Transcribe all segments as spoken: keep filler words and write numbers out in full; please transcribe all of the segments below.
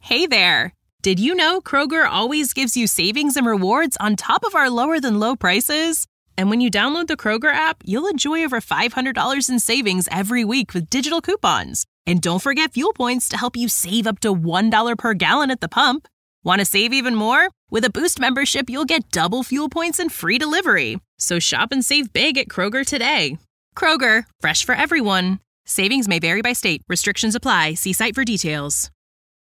Hey there! Did you know Kroger always gives you savings and rewards on top of our lower-than-low prices? And when you download the Kroger app, you'll enjoy over five hundred dollars in savings every week with digital coupons. And don't forget fuel points to help you save up to one dollar per gallon at the pump. Want to save even more? With a Boost membership, you'll get double fuel points and free delivery. So shop and save big at Kroger today. Kroger, fresh for everyone. Savings may vary by state. Restrictions apply. See site for details.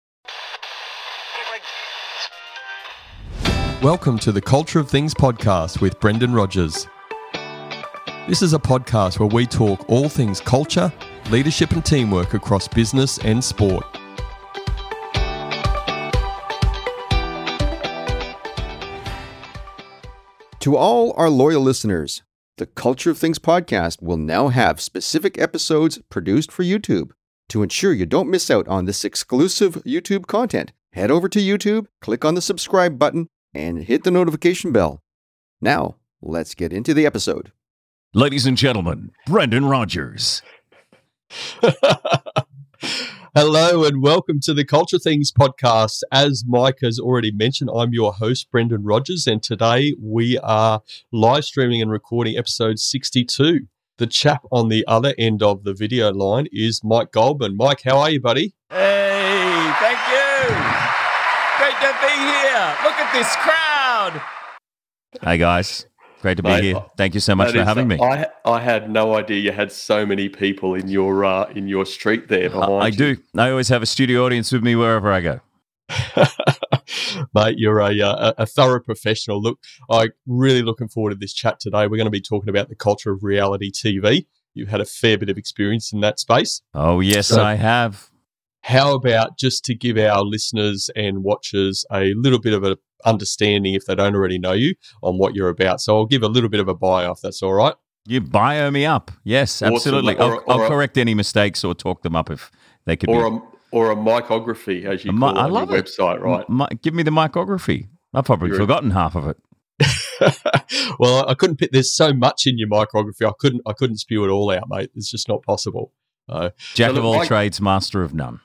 Welcome to the Culture of Things podcast with Brendan Rogers. This is a podcast where we talk all things culture, leadership and teamwork across business and sport. To all our loyal listeners, the Culture of Things podcast will now have specific episodes produced for YouTube. To ensure you don't miss out on this exclusive YouTube content, head over to YouTube, click on the subscribe button, and hit the notification bell. Now, let's get into the episode. Ladies and gentlemen, Brendan Rogers. Hello and welcome to the Culture Things podcast. As Mike has already mentioned, I'm your host, Brendan Rogers, and today we are live streaming and recording episode sixty-two. The chap on the other end of the video line is Mike Goldman. Mike, how are you, buddy? Hey, thank you. Great to be here. Look at this crowd. Hey, guys. Great to be Mate, here. Thank you so much for is, having me. I I had no idea you had so many people in your uh, in your street there behind I, I you. do. I always have a studio audience with me wherever I go. Mate, you're a, a, a thorough professional. Look, I'm really looking forward to this chat today. We're going to be talking about the culture of reality T V. You've had a fair bit of experience in that space. Oh, yes, So- I have. How about just to give our listeners and watchers a little bit of an understanding, if they don't already know you, on what you're about. So I'll give a little bit of a bio, if that's all right. You bio me up. Yes, Awesome. absolutely. Or- I'll, I'll or a- correct any mistakes or talk them up if they could Or be. a or a micography, as you A mi- call it I on love your it. website, right? Mi- give me the micrography. I've probably You're- forgotten half of it. Well, I couldn't put. There's so much in your micrography. I couldn't. I couldn't spew it all out, mate. It's just not possible. Uh, Jack So of look, all Mike- trades, master of none.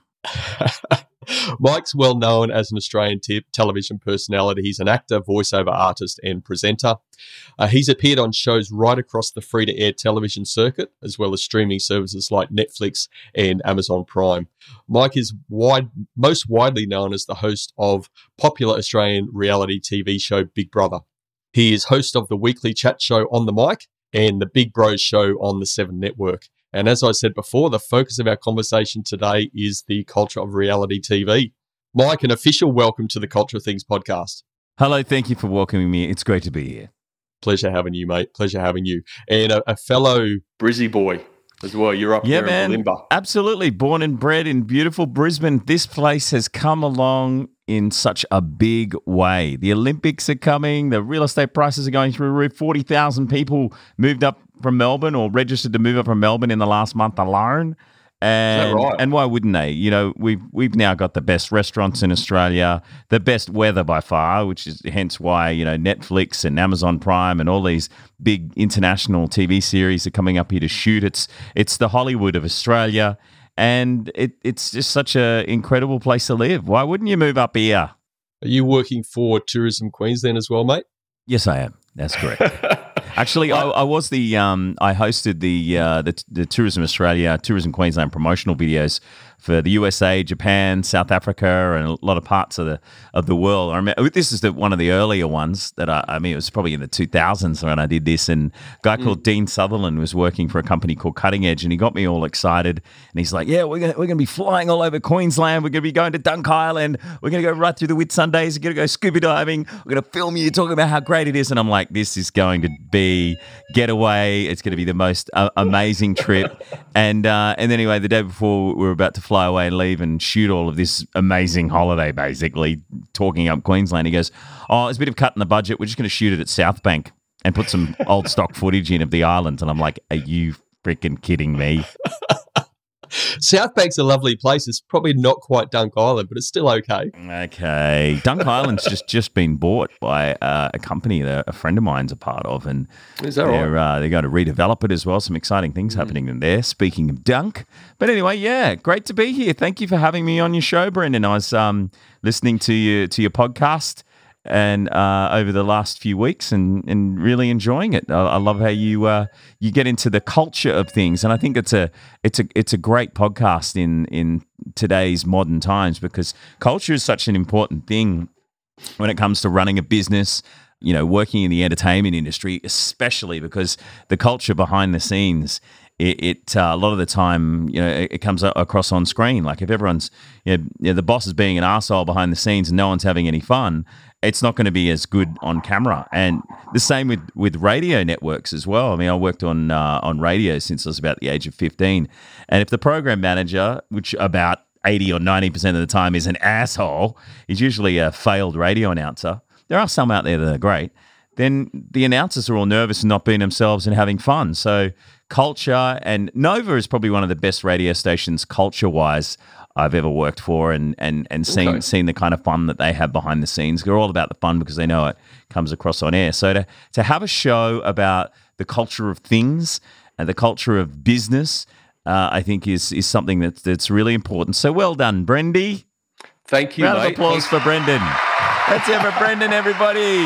Mike's well known as an Australian te- television personality. He's an actor, voiceover artist, and presenter. Uh, he's appeared on shows right across the free-to-air television circuit, as well as streaming services like Netflix and Amazon Prime. Mike is wide, most widely known as the host of popular Australian reality T V show Big Brother. He is host of the weekly chat show On the Mic and the Big Bros show on the Seven Network. And as I said before, the focus of our conversation today is the culture of reality T V. Mike, an official welcome to the Culture of Things podcast. Hello, thank you for welcoming me. It's great to be here. Pleasure having you, mate. Pleasure having you. And a, a fellow... Brizzy boy as well. You're up Yeah, there man. in Bulimba. Absolutely. Born and bred in beautiful Brisbane. This place has come along in such a big way. The Olympics are coming. The real estate prices are going through the roof. forty thousand people moved up from Melbourne or registered to move up from Melbourne in the last month alone. And, right? and why wouldn't they? You know, we've we've now got the best restaurants in Australia, the best weather by far, which is hence why, you know, Netflix and Amazon Prime and all these big international T V series are coming up here to shoot. It's it's the Hollywood of Australia, and it, it's just such an incredible place to live. Why wouldn't you move up here? Are you working for Tourism Queensland as well, mate? Yes, I am. That's correct. Actually, I, I was the um, I hosted the, uh, the the Tourism Australia, Tourism Queensland promotional videos for the U S A, Japan, South Africa, and a lot of parts of the of the world. I remember, this is the, one of the earlier ones that I, I mean, it was probably in the two thousands when I did this. And a guy mm. called Dean Sutherland was working for a company called Cutting Edge, and he got me all excited. And he's like, "Yeah, we're gonna we're gonna be flying all over Queensland. We're gonna be going to Dunk Island. We're gonna go right through the Whitsundays. We're gonna go scuba diving. We're gonna film you talking about how great it is." And I'm like, "This is going to be getaway. It's going to be the most uh, amazing trip." And uh, and then anyway, the day before we were about to fly away and leave and shoot all of this amazing holiday, basically talking up Queensland, he goes, "Oh, it's a bit of cut in the budget. We're just going to shoot it at South Bank and put some old stock footage in of the islands." And I'm like, "Are you freaking kidding me?" South Bank's a lovely place. It's probably not quite Dunk Island, but it's still okay. Okay. Dunk Island's just, just been bought by uh, a company that a friend of mine's a part of, and Is that they're, right? uh, they're going to redevelop it as well. Some exciting things mm. happening in there, speaking of Dunk. But anyway, yeah, great to be here. Thank you for having me on your show, Brendan. I was um, listening to your, to your podcast and uh, over the last few weeks, and, and really enjoying it. I, I love how you uh, you get into the culture of things, and I think it's a it's a it's a great podcast in in today's modern times, because culture is such an important thing when it comes to running a business. You know, working in the entertainment industry, especially because the culture behind the scenes. It, it uh, a lot of the time, you know, it, it comes across on screen. Like if everyone's, you know, you know, the boss is being an arsehole behind the scenes and no one's having any fun, it's not going to be as good on camera. And the same with, with radio networks as well. I mean, I worked on uh, on radio since I was about the age of fifteen. And if the program manager, which about eighty or ninety percent of the time is an asshole, is usually a failed radio announcer. There are some out there that are great. Then the announcers are all nervous and not being themselves and having fun. So culture, and Nova is probably one of the best radio stations culture-wise I've ever worked for, and and and seen okay. seen the kind of fun that they have behind the scenes. They're all about the fun because they know it comes across on air. So to to have a show about the culture of things and the culture of business, uh, I think is is something that's that's really important. So well done, Brendy. Thank you, Round mate. of applause for Brendan. Let's have a Brendan, everybody.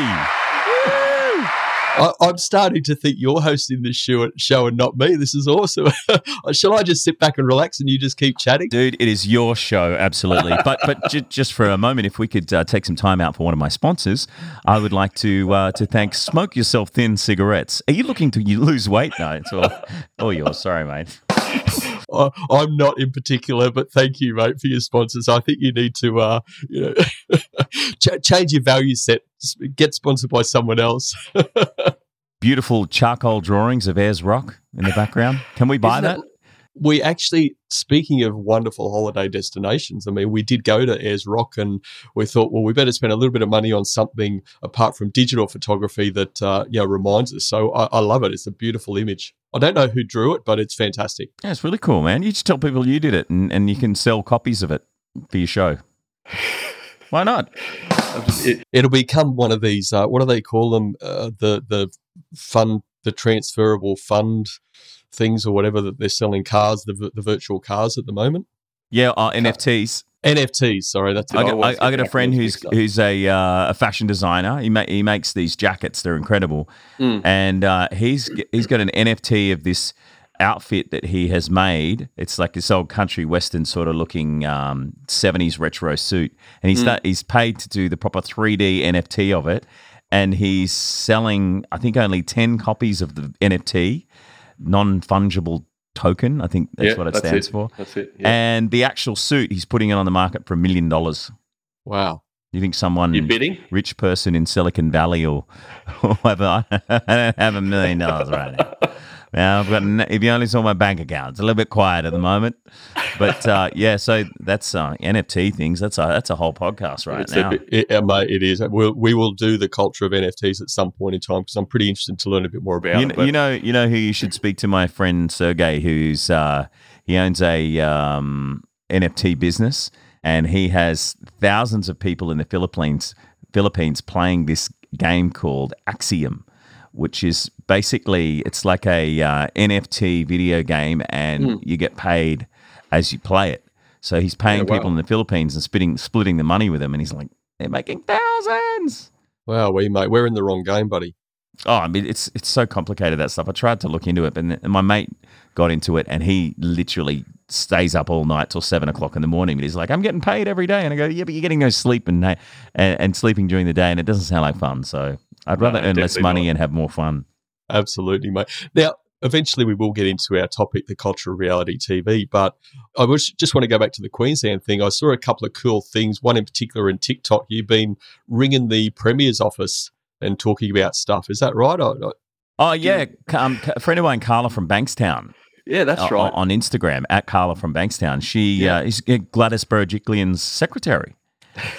I, I'm starting to think you're hosting this show, show and not me. This is awesome. Shall I just sit back and relax and you just keep chatting? Dude, it is your show, absolutely. But but j- just for a moment, if we could uh, take some time out for one of my sponsors, I would like to uh, to thank Smoke Yourself Thin Cigarettes. Are you looking to you lose weight? No, it's all, all yours. Sorry, mate. Uh, I'm not in particular, but thank you, mate, for your sponsors. I think you need to, uh, you know, ch- change your value set. Get sponsored by someone else. Beautiful charcoal drawings of Ayers Rock in the background. Can we buy that? that? We actually, speaking of wonderful holiday destinations, I mean, we did go to Ayers Rock, and we thought, well, we better spend a little bit of money on something apart from digital photography that, uh, you know, reminds us. So I, I love it. It's a beautiful image. I don't know who drew it, but it's fantastic. Yeah, it's really cool, man. You just tell people you did it, and, and you can sell copies of it for your show. Why not? It, it'll become one of these, uh, what do they call them? Uh, the, the fund, the transferable fund things or whatever that they're selling cars, the the virtual cars at the moment. Yeah, uh, N F Ts. N F Ts, sorry. That's it. I got, I, I got a friend who's who's a uh, a fashion designer. He ma- he makes these jackets. They're incredible. Mm. And uh, he's he's got an N F T of this outfit that he has made. It's like this old country western sort of looking um, seventies retro suit. And he's, mm. th- he's paid to do the proper three D N F T of it. And he's selling, I think, only ten copies of the N F T. Non-fungible token, I think that's yeah, what it that's stands it. for. That's it. Yeah. And the actual suit, he's putting it on the market for a million dollars. Wow. You think someone You're bidding? rich person in Silicon Valley or, or whatever, I don't have a million dollars right now. Now, I've got, if you only saw my bank account, it's a little bit quiet at the moment. But uh, yeah, so that's uh, N F T things. That's a, that's a whole podcast right it's now. A, it, uh, mate, it is. We'll, we will do the culture of N F Ts at some point in time because I'm pretty interested to learn a bit more about you, it. But. You know, you know who you should speak to? My friend Sergey, who's uh, he owns a um, N F T business, and he has thousands of people in the Philippines Philippines playing this game called Axiom, which is basically, it's like a uh, N F T video game, and mm. you get paid as you play it. So he's paying yeah, wow. people in the Philippines and splitting, splitting the money with them, and he's like, they're making thousands. Wow, we mate, we're in the wrong game, buddy. Oh, I mean, it's it's so complicated, that stuff. I tried to look into it, but my mate got into it, and he literally stays up all night till seven o'clock in the morning. But he's like, I'm getting paid every day. And I go, yeah, but you're getting no sleep and, and, and sleeping during the day, and it doesn't sound like fun. So I'd rather no, earn less money not. and have more fun. Absolutely, mate. Now, eventually we will get into our topic, the culture of reality T V, but I was, just want to go back to the Queensland thing. I saw a couple of cool things, one in particular in TikTok. You've been ringing the Premier's office and talking about stuff. Is that right? I, I, oh, yeah. Um, a friend of mine, Carla from Bankstown. Yeah, that's uh, right. On Instagram, at Carla from Bankstown. She yeah. uh, is Gladys Berejiklian's secretary.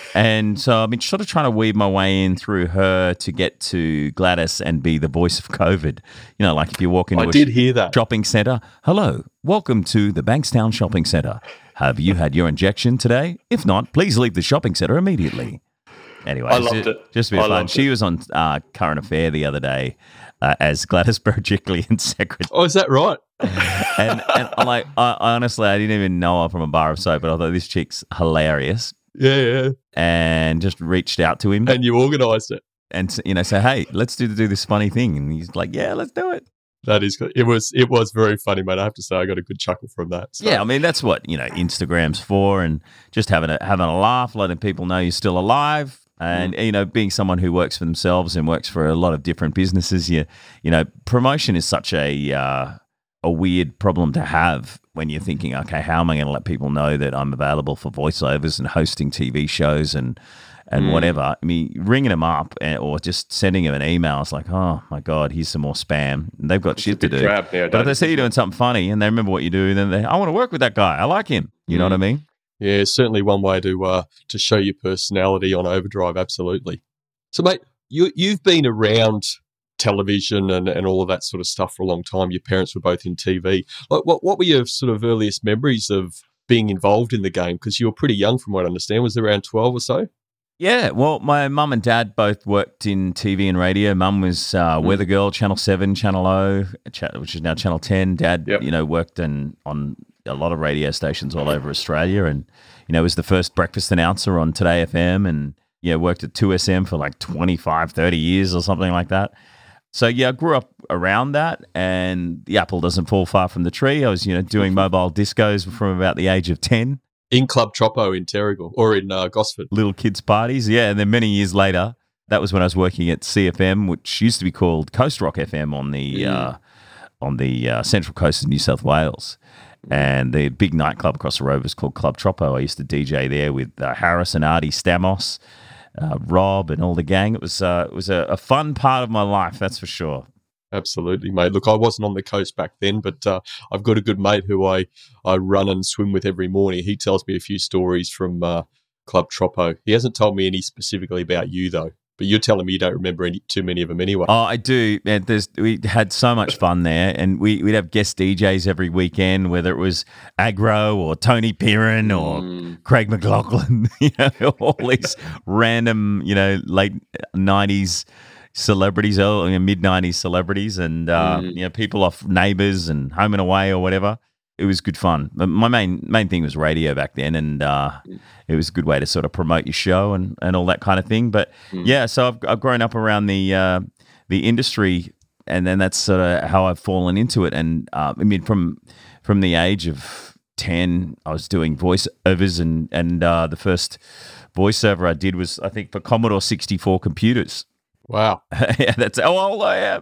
And so I've been sort of trying to weave my way in through her to get to Gladys and be the voice of COVID. You know, like if you walk into I a did sh- hear that. shopping centre, hello, welcome to the Bankstown Shopping Centre. Have you had your injection today? If not, please leave the shopping centre immediately. Anyway, I it's loved ju- it. just a bit I fun. loved She it. was on uh, Current Affair the other day uh, as Gladys Berejiklian's secretary. Oh, is that right? and and I'm like, I, I honestly, I didn't even know her from a bar of soap, but I thought this chick's hilarious, Yeah, yeah. and just reached out to him and, And you organised it. and you know, say, hey, let's do do this funny thing, and he's like, yeah, let's do it. That is good. It was it was very funny, mate. I have to say, I got a good chuckle from that. So. Yeah, I mean, that's what you know Instagram's for, and just having a having a laugh, letting people know you're still alive. And you know, being someone who works for themselves and works for a lot of different businesses, you you know, promotion is such a uh, a weird problem to have when you're thinking, okay, how am I going to let people know that I'm available for voiceovers and hosting T V shows and and Mm. whatever? I mean, ringing them up and, or just sending them an email, it's like, oh my god, here's some more spam. And they've got It's a shit to big do. grab nowadays, But if they see you isn't it? doing something funny and they remember what you do, then they, I want to work with that guy. I like him. You know Mm. what I mean? Yeah, certainly one way to uh, to show your personality on Overdrive. Absolutely. So, mate, you you've been around television and, and all of that sort of stuff for a long time. Your parents were both in T V. Like, what what were your sort of earliest memories of being involved in the game? Because you were pretty young, from what I understand. Was it around twelve or so? Yeah, well, my mum and dad both worked in T V and radio. Mum was uh, Weather Girl, Channel seven, Channel O, cha- which is now Channel ten. Dad, Yep. you know, worked in, on a lot of radio stations all over Australia and, you know, was the first breakfast announcer on Today F M and, yeah, worked at two S M for like twenty-five, thirty years or something like that. So, yeah, I grew up around that, and the apple doesn't fall far from the tree. I was, you know, doing mobile discos from about the age of ten. In Club Troppo in Terrigal or in uh, Gosford. Little kids' parties, yeah. And then many years later, that was when I was working at C F M, which used to be called Coast Rock F M on the uh, on the uh, central coast of New South Wales. And the big nightclub across the road was called Club Troppo. I used to D J there with uh, Harris and Artie Stamos, uh, Rob, and all the gang. It was uh, it was a, a fun part of my life, that's for sure. Absolutely, mate. Look, I wasn't on the coast back then, but uh, I've got a good mate who I, I run and swim with every morning. He tells me a few stories from uh, Club Troppo. He hasn't told me any specifically about you, though. But you're telling me you don't remember any too many of them anyway. Oh, I do. Man, there's, we had so much fun there, and we, we'd have guest D Js every weekend, whether it was Agro or Tony Piran or Mm. Craig McLaughlin, you know, all these random, you know, late nineties celebrities, early mid nineties celebrities, and uh, Mm. you know, people off Neighbours and Home and Away or whatever. It was good fun. But my main main thing was radio back then, and uh, it was a good way to sort of promote your show and, and all that kind of thing. But Mm. yeah, so I've, I've grown up around the uh, the industry, and then that's sort of how I've fallen into it. And uh, I mean, from from the age of ten, I was doing voiceovers, and and uh, the first voiceover I did was, I think, for Commodore sixty-four computers. Wow. Yeah, that's how old I am.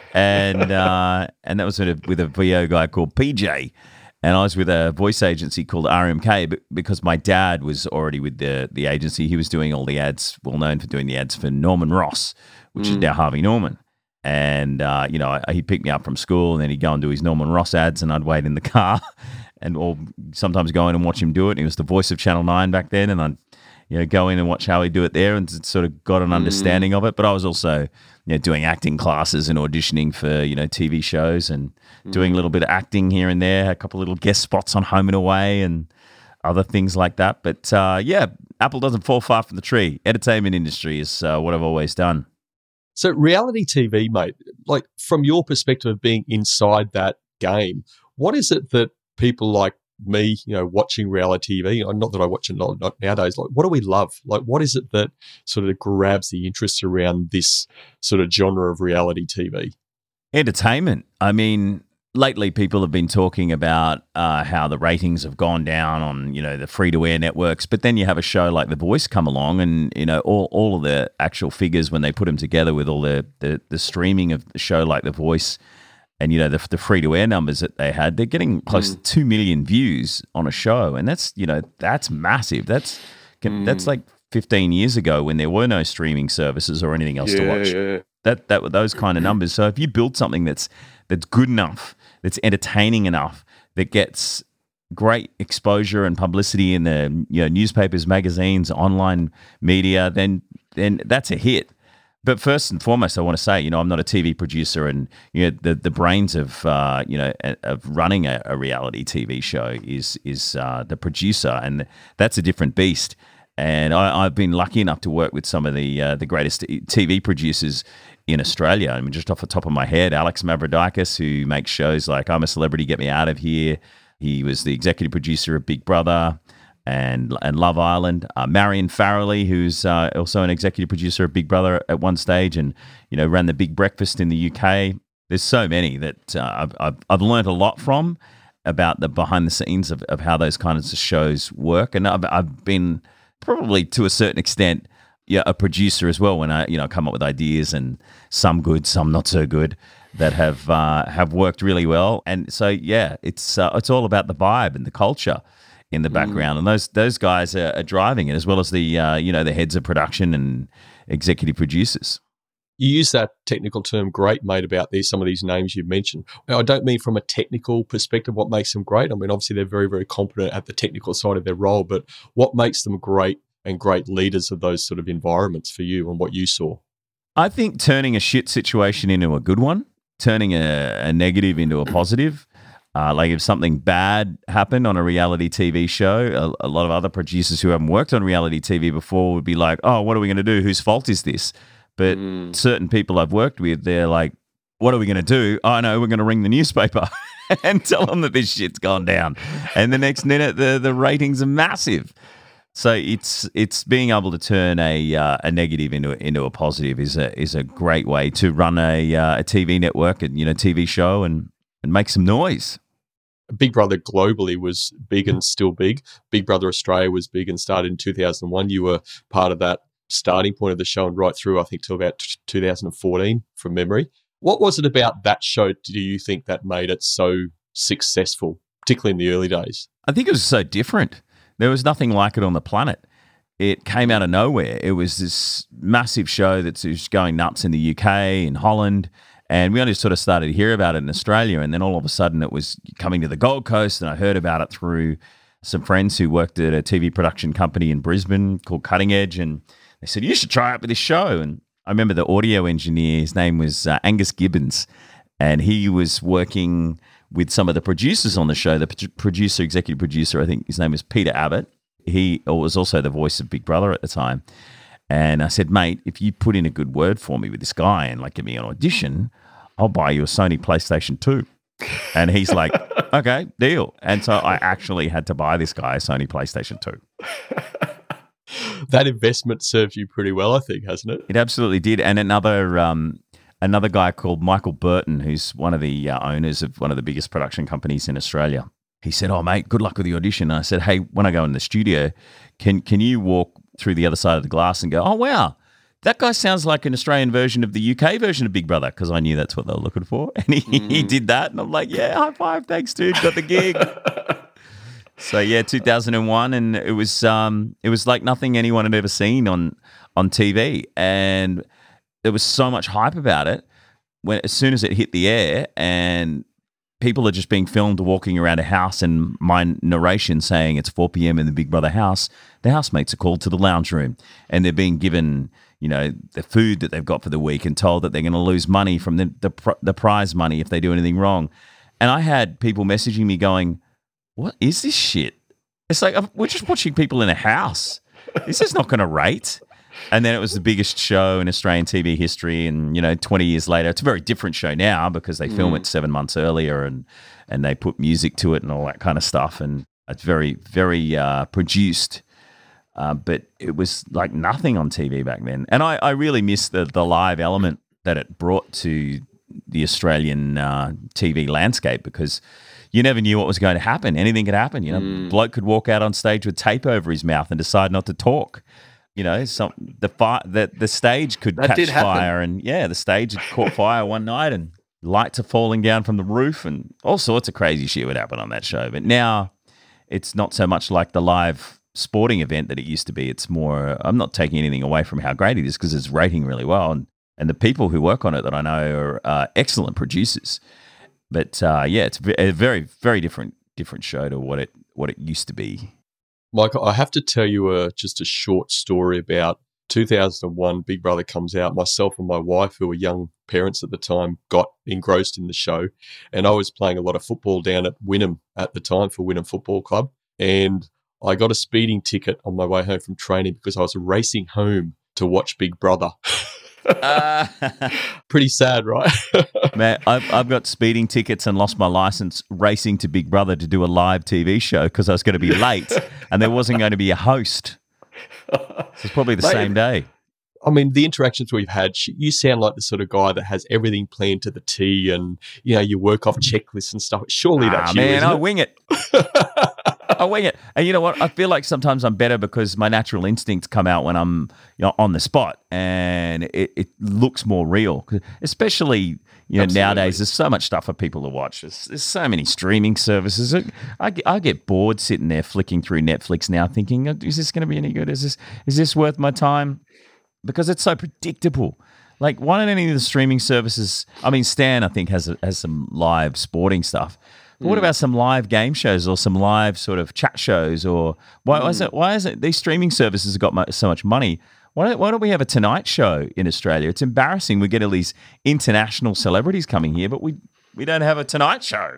And uh, and that was with a, with a V O guy called P J. And I was with a voice agency called R M K, but because my dad was already with the the agency, he was doing all the ads, well known for doing the ads for Norman Ross, which is Mm. now Harvey Norman. And, uh, you know, I, he'd pick me up from school, and then he'd go and do his Norman Ross ads, and I'd wait in the car and or sometimes go in and watch him do it. And he was the voice of Channel nine back then, and I'd, you know, go in and watch how he do it there, and sort of got an understanding of it. But I was also, you know, doing acting classes and auditioning for, you know, T V shows and doing a little bit of acting here and there, a couple of little guest spots on Home and Away and other things like that. But uh, yeah, apple doesn't fall far from the tree. Entertainment industry is uh, what I've always done. So reality T V, mate, like from your perspective of being inside that game, what is it that people like me, you know, watching reality T V, not that I watch it not, not nowadays, like what do we love? Like what is it that sort of grabs the interest around this sort of genre of reality T V? Entertainment. I mean, lately people have been talking about uh, how the ratings have gone down on, you know, the free-to-air networks, but then you have a show like The Voice come along, and, you know, all, all of the actual figures when they put them together with all the, the, the streaming of the show like The Voice and, you know, the, the free-to-air numbers that they had, they're getting close Mm. to two million views on a show, and that's, you know, that's massive. That's Mm. that's like fifteen years ago when there were no streaming services or anything else to Yeah, watch. yeah. That that were those kind of numbers. So if you build something that's that's good enough, that's entertaining enough, that gets great exposure and publicity in the you know newspapers, magazines, online media, then then that's a hit. But first and foremost, I want to say, you know, I'm not a T V producer, and you know, the the brains of uh, you know of running a, a reality T V show is is uh, the producer, and that's a different beast. And I, I've been lucky enough to work with some of the uh, the greatest T V producers in Australia. I mean, just off the top of my head, Alex Mavrodakis, who makes shows like I'm a Celebrity, Get Me Out of Here. He was the executive producer of Big Brother and and Love Island. Uh, Marion Farrelly, who's uh, also an executive producer of Big Brother at one stage, and you know ran the Big Breakfast in the U K. There's so many that uh, I've, I've I've learned a lot from about the behind the scenes of, of how those kinds of shows work, and I've I've been probably to a certain extent yeah a producer as well when I you know come up with ideas, and some good, some not so good, that have uh, have worked really well. And so yeah, it's uh, it's all about the vibe and the culture in the background, mm. and those those guys are, are driving it, as well as the uh, you know the heads of production and executive producers. You use that technical term "great," mate, about these some of these names you've mentioned. I don't mean from a technical perspective what makes them great. I mean, obviously they're very very competent at the technical side of their role, but what makes them great and great leaders of those sort of environments for you and what you saw? I think turning a shit situation into a good one, turning a, a negative into a positive. Uh, like if something bad happened on a reality T V show, a, a lot of other producers who haven't worked on reality T V before would be like, oh, what are we going to do? Whose fault is this? But mm. certain people I've worked with, they're like, what are we going to do? Oh, no, we're going to ring the newspaper and tell them that this shit's gone down. And the next minute, the, the ratings are massive. So it's it's being able to turn a uh, a negative into into a positive is a is a great way to run a uh, a T V network and you know T V show and and make some noise. Big Brother globally was big and still big. Big Brother Australia was big and started in two thousand one. You were part of that starting point of the show and right through, I think, till about two thousand fourteen from memory. What was it about that show, do you think, that made it so successful, particularly in the early days? I think it was so different. There was nothing like it on the planet. It came out of nowhere. It was this massive show that's just going nuts in the U K, in Holland, and we only sort of started to hear about it in Australia, and then all of a sudden it was coming to the Gold Coast, and I heard about it through some friends who worked at a T V production company in Brisbane called Cutting Edge, and they said, you should try out with this show. And I remember the audio engineer, his name was uh, Angus Gibbons, and he was working with some of the producers on the show. The p- producer, executive producer, I think his name was Peter Abbott. He was also the voice of Big Brother at the time. And I said, mate, if you put in a good word for me with this guy and like give me an audition, I'll buy you a Sony PlayStation two. And he's like, okay, deal. And so I actually had to buy this guy a Sony PlayStation two. That investment served you pretty well, I think, hasn't it? It absolutely did. And another um, another guy called Michael Burton, who's one of the uh, owners of one of the biggest production companies in Australia, he said, oh, mate, good luck with the audition. And I said, hey, when I go in the studio, can can you walk through the other side of the glass and go, oh, wow, that guy sounds like an Australian version of the U K version of Big Brother, because I knew that's what they were looking for. And he, mm. he did that. And I'm like, yeah, high five. Thanks, dude. Got the gig. So, yeah, two thousand one. And it was um, it was like nothing anyone had ever seen on, on T V. And there was so much hype about it when as soon as it hit the air, and people are just being filmed walking around a house, and my narration saying it's four p.m. in the Big Brother house, the housemates are called to the lounge room, and they're being given, you know, the food that they've got for the week, and told that they're going to lose money from the, the the prize money if they do anything wrong. And I had people messaging me going, what is this shit? It's like, we're just watching people in a house. This is not going to rate. And then it was the biggest show in Australian T V history. And, you know, twenty years later, it's a very different show now because they film mm. it seven months earlier and, and they put music to it and all that kind of stuff. And it's very, very uh, produced. Uh, but it was like nothing on T V back then. And I, I really miss the, the live element that it brought to the Australian uh, T V landscape, because you never knew what was going to happen. Anything could happen. You know, mm. bloke could walk out on stage with tape over his mouth and decide not to talk. You know, some the fire the, the stage could that catch fire, and yeah, the stage had caught fire one night, and lights are falling down from the roof, and all sorts of crazy shit would happen on that show. But now it's not so much like the live sporting event that it used to be. It's more. I'm not taking anything away from how great it is, because it's rating really well, and and the people who work on it that I know are uh, excellent producers. But uh, yeah, it's a very, very different different show to what it what it used to be. Michael, I have to tell you a, just a short story about two thousand one. Big Brother comes out. Myself and my wife, who were young parents at the time, got engrossed in the show. And I was playing a lot of football down at Wynnum at the time for Wynnum Football Club. And I got a speeding ticket on my way home from training because I was racing home to watch Big Brother. uh, Pretty sad, right? Man, I've, I've got speeding tickets and lost my license racing to Big Brother to do a live T V show because I was going to be late and there wasn't going to be a host. So it's probably the Mate, same day. I mean, the interactions we've had, you sound like the sort of guy that has everything planned to the T and, you know, you work off checklists and stuff. Surely ah, that's man, you, isn't I it? wing it. I wing it. And you know what? I feel like sometimes I'm better because my natural instincts come out when I'm, you know, on the spot and it, it looks more real. Especially, you know, Absolutely. Nowadays there's so much stuff for people to watch. There's, there's so many streaming services. I, I get bored sitting there flicking through Netflix now thinking, is this going to be any good? Is this is this worth my time? Because it's so predictable. Like, why don't any of the streaming services, I mean, Stan, I think, has has some live sporting stuff. But what about some live game shows or some live sort of chat shows? Or why, mm. why is it? Why is it these streaming services have got mo- so much money? Why don't, why don't we have a Tonight Show in Australia? It's embarrassing. We get all these international celebrities coming here, but we we don't have a Tonight Show.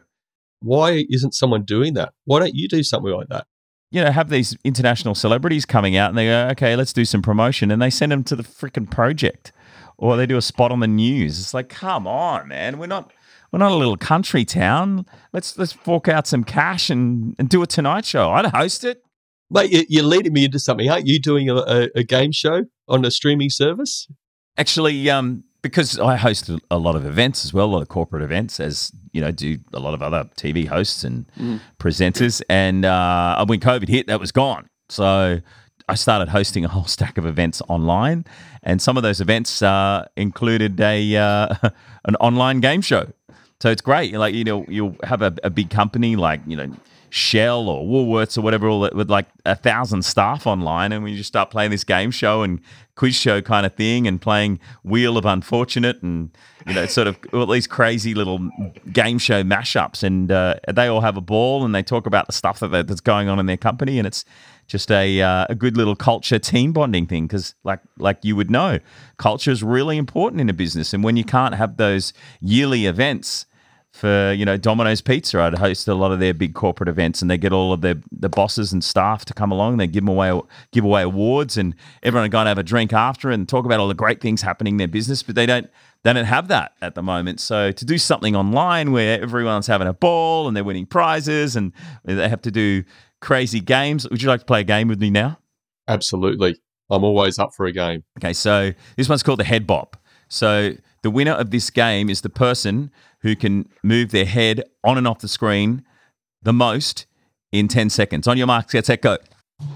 Why isn't someone doing that? Why don't you do something like that? You know, have these international celebrities coming out and they go, okay, let's do some promotion, and they send them to the freaking project, or they do a spot on the news. It's like, come on, man, we're not. We're not a little country town. Let's let's fork out some cash and, and do a Tonight Show. I'd host it. Mate, you're leading me into something. Aren't you doing a, a, a game show on a streaming service? Actually, um, because I host a lot of events as well, a lot of corporate events, as you know, do a lot of other T V hosts and mm. presenters. And uh, when COVID hit, that was gone. So I started hosting a whole stack of events online, and some of those events uh, included a uh, an online game show. So it's great. Like, you know, you'll have a, a big company like, you know, Shell or Woolworths or whatever, all that, with like a thousand staff online, and we just start playing this game show and quiz show kind of thing, and playing Wheel of Unfortunate, and you know, sort of all these crazy little game show mashups, and uh, they all have a ball and they talk about the stuff that that's going on in their company, and it's just a uh, a good little culture team bonding thing, because like like you would know, culture is really important in a business, and when you can't have those yearly events. For, you know, Domino's Pizza, I'd host a lot of their big corporate events, and they get all of their the bosses and staff to come along. They give them away give away awards, and everyone go and have a drink after and talk about all the great things happening in their business. But they don't they don't have that at the moment. So to do something online where everyone's having a ball and they're winning prizes and they have to do crazy games. Would you like to play a game with me now? Absolutely. I'm always up for a game. Okay, so this one's called the Head Bop. So the winner of this game is the person who can move their head on and off the screen the most in ten seconds. On your marks, get set, go.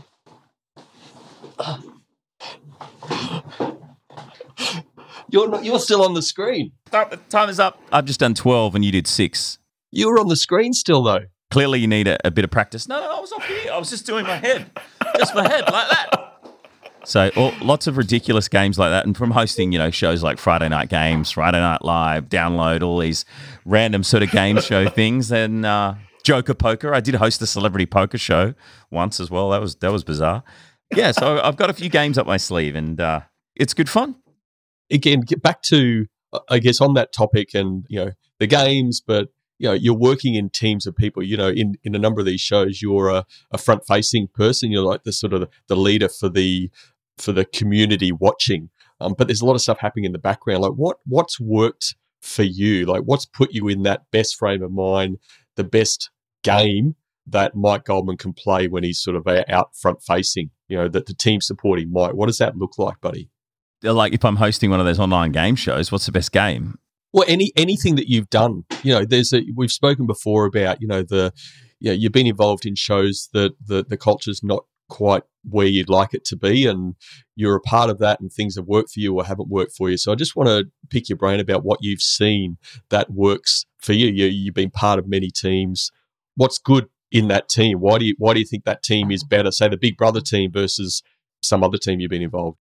You're not, you're still on the screen. Stop, time is up. I've just done twelve and you did six. You were on the screen still, though. Clearly you need a, a bit of practice. No, no, I was up here. I was just doing my head. Just my head, like that. So all, lots of ridiculous games like that. And from hosting, you know, shows like Friday Night Games, Friday Night Live, Download, all these random sort of game show things. And uh, Joker Poker. I did host a celebrity poker show once as well. That was that was bizarre. Yeah, so I've got a few games up my sleeve, and uh, it's good fun. Again, get back to, I guess, on that topic and, you know, the games, but, you know, you're working in teams of people. You know, in, in a number of these shows, you're a, a front-facing person. You're like the sort of the leader for the for the community watching. Um, but there's a lot of stuff happening in the background. Like what what's worked for you? Like what's put you in that best frame of mind, the best game that Mike Goldman can play when he's sort of out front facing, you know, that the team supporting Mike? What does that look like, buddy? Like if I'm hosting one of those online game shows, what's the best game? Well, any anything that you've done. You know, there's a, we've spoken before about, you know, the, you know, you've been involved in shows that the, the culture's not quite where you'd like it to be, and you're a part of that, and things have worked for you or haven't worked for you. So I just want to pick your brain about what you've seen that works for you. you you've been part of many teams. What's good in that team? Why do you why do you think that team is better, say the Big Brother team versus some other team you've been involved?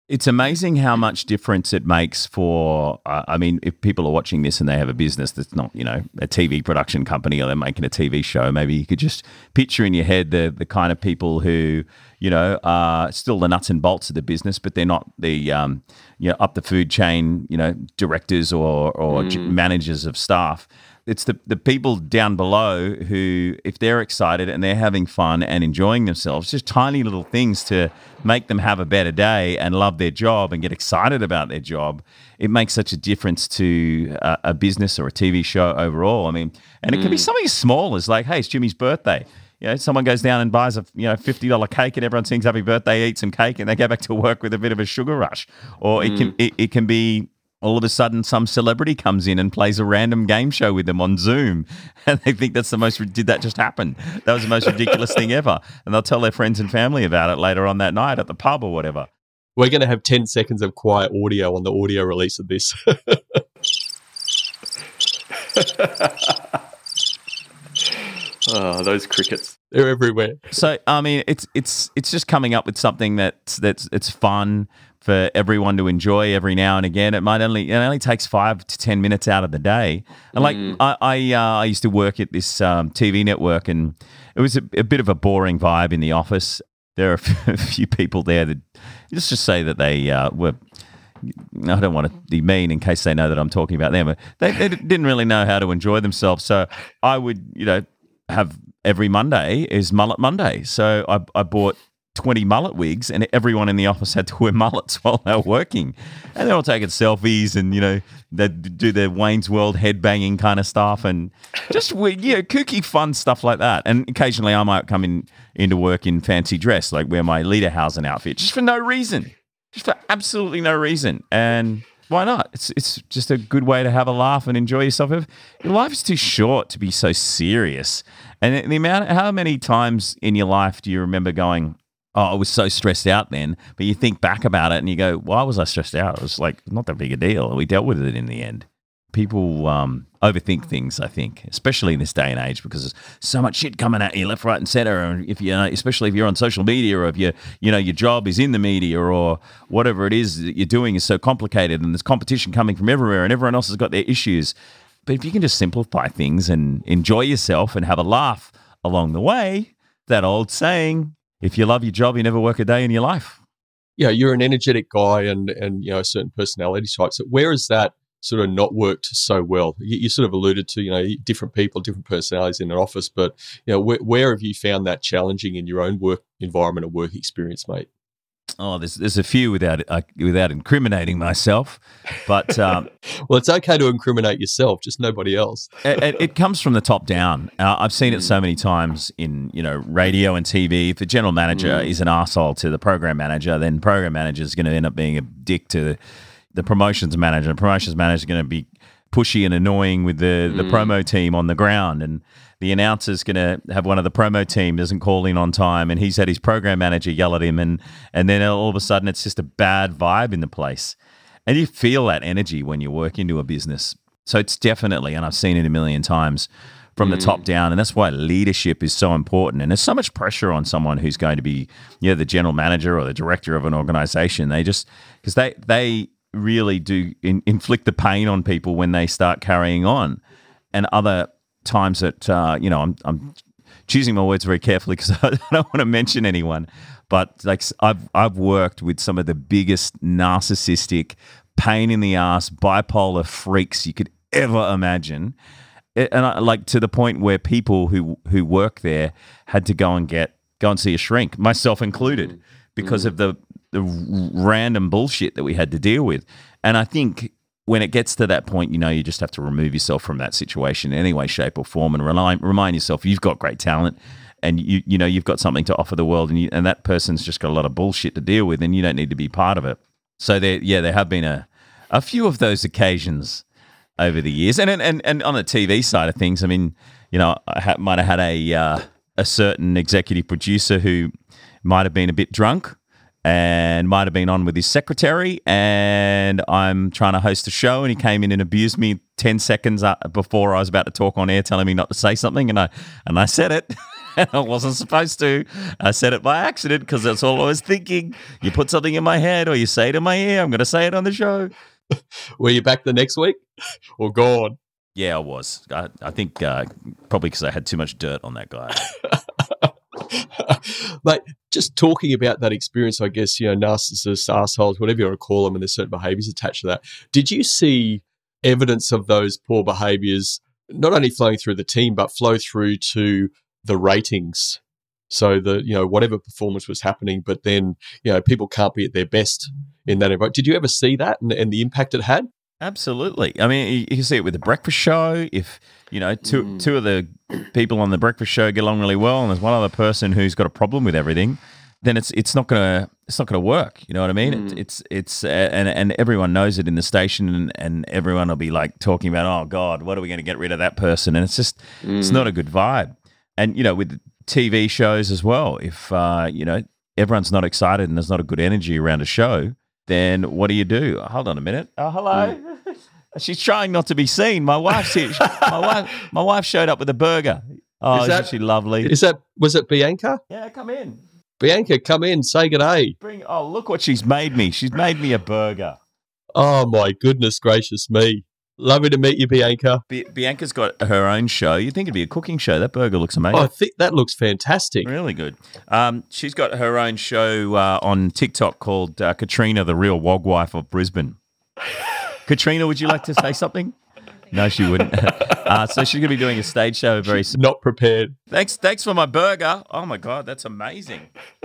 It's amazing how much difference it makes for, uh, I mean, if people are watching this and they have a business that's not, you know, a T V production company or they're making a T V show, maybe you could just picture in your head the the kind of people who, you know, are still the nuts and bolts of the business, but they're not the, um, you know, up the food chain, you know, directors or, or mm. managers of staff. It's the, the people down below who, if they're excited and they're having fun and enjoying themselves, just tiny little things to make them have a better day and love their job and get excited about their job, it makes such a difference to a, a business or a T V show overall. I mean, and it can be something as small as like, hey, it's Jimmy's birthday. You know, someone goes down and buys a you know fifty dollars cake and everyone sings happy birthday, eats some cake, and they go back to work with a bit of a sugar rush. Or mm. it can it, it can be all of a sudden some celebrity comes in and plays a random game show with them on Zoom, and they think that's the most, did that just happen? That was the most ridiculous thing ever. And they'll tell their friends and family about it later on that night at the pub or whatever. We're going to have ten seconds of quiet audio on the audio release of this. Oh, those crickets. They're everywhere. So, I mean, it's it's it's just coming up with something that's that's it's fun for everyone to enjoy every now and again. It might only it only takes five to ten minutes out of the day. And like mm. I I, uh, I used to work at this um, T V network, and it was a, a bit of a boring vibe in the office. There are a few people there that let's just say that they uh, were. I don't want to be mean in case they know that I'm talking about them, but they, they didn't really know how to enjoy themselves. So I would, you know, have every Monday is Mullet Monday. So I, I bought twenty mullet wigs, and everyone in the office had to wear mullets while they were working. And they're all taking selfies, and, you know, they do their Wayne's World headbanging kind of stuff, and just, you know, kooky, fun stuff like that. And occasionally I might come in into work in fancy dress, like wear my Lederhausen outfit, just for no reason. Just for absolutely no reason. And why not? It's it's just a good way to have a laugh and enjoy yourself. Your life is too short to be so serious. And the amount, how many times in your life do you remember going, oh, I was so stressed out then, but you think back about it and you go, why was I stressed out? It was like not that big a deal. We dealt with it in the end. People um, overthink things, I think, especially in this day and age, because there's so much shit coming at you left, right, and center. And if you, know, especially if you're on social media, or if you, you know, your job is in the media, or whatever it is that you're doing is so complicated, and there's competition coming from everywhere, and everyone else has got their issues. But if you can just simplify things and enjoy yourself and have a laugh along the way, that old saying, if you love your job, you never work a day in your life. Yeah, you're an energetic guy, and and you know, certain personality types. So where is that sort of not worked so well? You, you sort of alluded to, you know, different people, different personalities in an office, but, you know, where, where have you found that challenging in your own work environment or work experience, mate? Oh, there's there's a few without uh, without incriminating myself, but um, well, it's okay to incriminate yourself, just nobody else. it, it comes from the top down. Uh, I've seen it so many times in, you know, radio and T V. If the general manager mm. is an arsehole to the program manager, then the program manager is going to end up being a dick to the, the promotions manager. The promotions manager is going to be pushy and annoying with the, the mm. promo team on the ground, and the announcer's going to have one of the promo team doesn't call in on time, and he's had his program manager yell at him, and and then all of a sudden it's just a bad vibe in the place. And you feel that energy when you work into a business. So it's definitely, and I've seen it a million times, from mm. the top down, and that's why leadership is so important. And there's so much pressure on someone who's going to be, you know, the general manager or the director of an organization. They just, because they, they really do in, inflict the pain on people when they start carrying on. And other times that, uh, you know, I'm, I'm choosing my words very carefully because I don't want to mention anyone, but like I've, I've worked with some of the biggest narcissistic, pain in the ass, bipolar freaks you could ever imagine. And I, like to the point where people who, who work there had to go and get, go and see a shrink, myself included, because mm. of the, the random bullshit that we had to deal with. And I think when it gets to that point, you know, you just have to remove yourself from that situation in any way, shape, or form, and remind, remind yourself you've got great talent, and you you know you've got something to offer the world, and you, and that person's just got a lot of bullshit to deal with, and you don't need to be part of it. So there, yeah, there have been a a few of those occasions over the years, and and and on the T V side of things, I mean, you know, I ha- might have had a uh, a certain executive producer who might have been a bit drunk and might have been on with his secretary, and I'm trying to host a show, and he came in and abused me ten seconds before I was about to talk on air, telling me not to say something, and I and I said it, I wasn't supposed to. I said it by accident because that's all I was thinking. You put something in my head or you say it in my ear, I'm going to say it on the show. Were you back the next week or gone? Yeah, I was. I, I think uh, probably because I had too much dirt on that guy. Mate, just talking about that experience, I guess, you know, narcissists, assholes, whatever you want to call them, and there's certain behaviours attached to that. Did you see evidence of those poor behaviours not only flowing through the team, but flow through to the ratings? So the, you know, whatever performance was happening, but then, you know, people can't be at their best in that environment. Did you ever see that and, and the impact it had? Absolutely. I mean, you, you can see it with the breakfast show. If, you know, two mm. two of the people on the breakfast show get along really well and there's one other person who's got a problem with everything, then it's it's not gonna it's not gonna work. You know what I mean? Mm. It, it's it's uh, and and everyone knows it in the station, and, and everyone will be like talking about, oh God, what are we going to get rid of that person? And it's just mm. it's not a good vibe. And you know, with T V shows as well, if uh, you know everyone's not excited and there's not a good energy around a show, then what do you do? Hold on a minute. Oh, hello. Mm. She's trying not to be seen. My wife's here. My wife, my wife showed up with a burger. Oh, is that, isn't she lovely? Is that was it Bianca? Yeah, come in. Bianca, come in. Say good day. Bring. Oh, look what she's made me. She's made me a burger. Oh my goodness gracious me! Lovely to meet you, Bianca. B- Bianca's got her own show. You'd think it'd be a cooking show. That burger looks amazing. Oh, I think that looks fantastic. Really good. Um, she's got her own show uh, on TikTok called uh, Katrina, the Real Wog Wife of Brisbane. Katrina, would you like to say something? No, she wouldn't. uh, so she's going to be doing a stage show very soon. Not prepared. Thanks, thanks for my burger. Oh my God, that's amazing.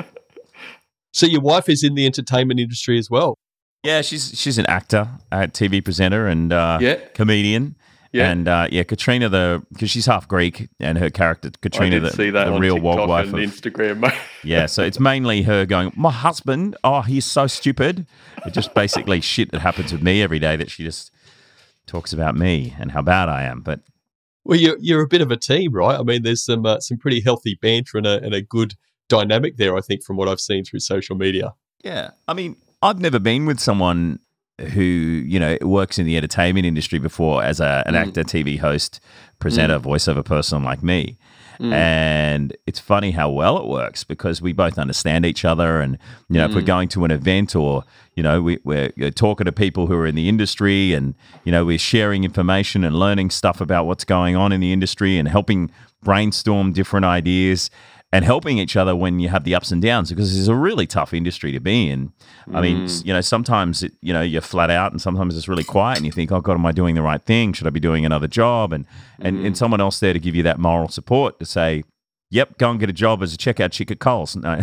So your wife is in the entertainment industry as well? Yeah, she's she's an actor, a T V presenter, and uh, yeah. comedian. Yeah. And uh, yeah, Katrina, the because she's half Greek, and her character Katrina, I did the, see that the on real TikTok wog wife and of Instagram, mate. Yeah, so it's mainly her going, my husband, oh, he's so stupid. It's just basically shit that happens with me every day that she just talks about me and how bad I am. But well, you're you're a bit of a team, right? I mean, there's some uh, some pretty healthy banter and a and a good dynamic there, I think, from what I've seen through social media. Yeah, I mean, I've never been with someone who, you know, works in the entertainment industry before as a, an mm. actor, T V host, presenter, mm. voiceover person like me. Mm. And it's funny how well it works because we both understand each other. And, you know, mm. if we're going to an event or, you know, we, we're talking to people who are in the industry and, you know, we're sharing information and learning stuff about what's going on in the industry and helping brainstorm different ideas and helping each other when you have the ups and downs, because it's a really tough industry to be in. I mean, mm. you know, sometimes, it, you know, you're flat out and sometimes it's really quiet and you think, oh, God, am I doing the right thing? Should I be doing another job? And, and, mm. and someone else there to give you that moral support to say, yep, go and get a job as a checkout chick at Coles. No,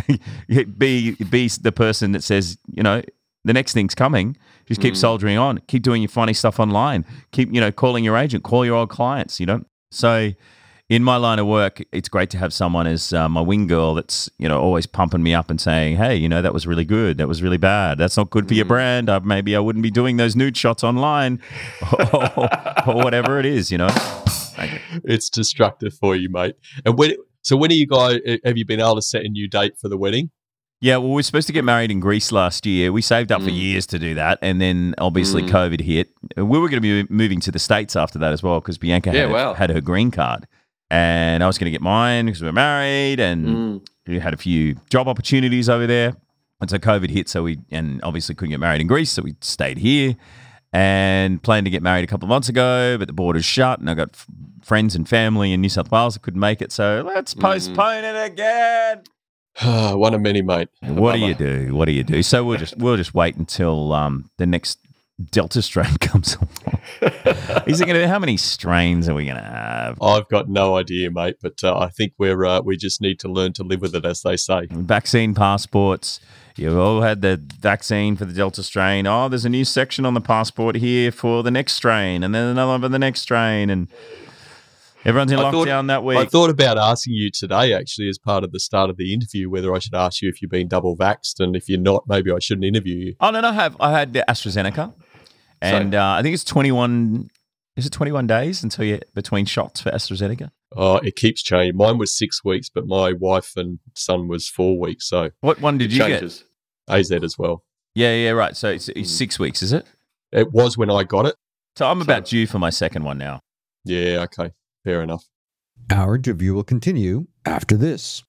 be, be the person that says, you know, the next thing's coming. Just keep mm. soldiering on. Keep doing your funny stuff online. Keep, you know, calling your agent. Call your old clients, you know. So in my line of work, it's great to have someone as uh, my wing girl that's, you know, always pumping me up and saying, hey, you know, that was really good. That was really bad. That's not good for your brand. Uh, maybe I wouldn't be doing those nude shots online or, or whatever it is, you know. It's destructive for you, mate. And when, so when are you guys, have you been able to set a new date for the wedding? Yeah, well, we were supposed to get married in Greece last year. We saved up mm. for years to do that. And then obviously mm. COVID hit. We were going to be moving to the States after that as well because Bianca yeah, had, wow. had her green card. And I was going to get mine because we were married and mm. we had a few job opportunities over there. And so COVID hit, so we, and obviously couldn't get married in Greece, so we stayed here and planned to get married a couple of months ago, but the border's shut and I got f- friends and family in New South Wales that couldn't make it, so let's postpone mm. it again. One of many, mate. What do you do? What do you do? So we'll just we'll just wait until um, the next Delta strain comes along. Is it going to? How many strains are we going to have? I've got no idea, mate. But uh, I think we're uh, we just need to learn to live with it, as they say. Vaccine passports. You've all had the vaccine for the Delta strain. Oh, there's a new section on the passport here for the next strain, and then another one for the next strain, and everyone's in I lockdown thought, that week. I thought about asking you today, actually, as part of the start of the interview, whether I should ask you if you've been double vaxxed, and if you're not, maybe I shouldn't interview you. Oh no, no, I have. I had the AstraZeneca. And uh, I think it's twenty-one, is it twenty-one days until you're between shots for AstraZeneca? Oh, it keeps changing. Mine was six weeks, but my wife and son was four weeks. So what one did you changes. get? A Z as well. Yeah, yeah, right. So it's, it's six weeks, is it? It was when I got it. So I'm about so, due for my second one now. Yeah, okay. Fair enough. Our interview will continue after this.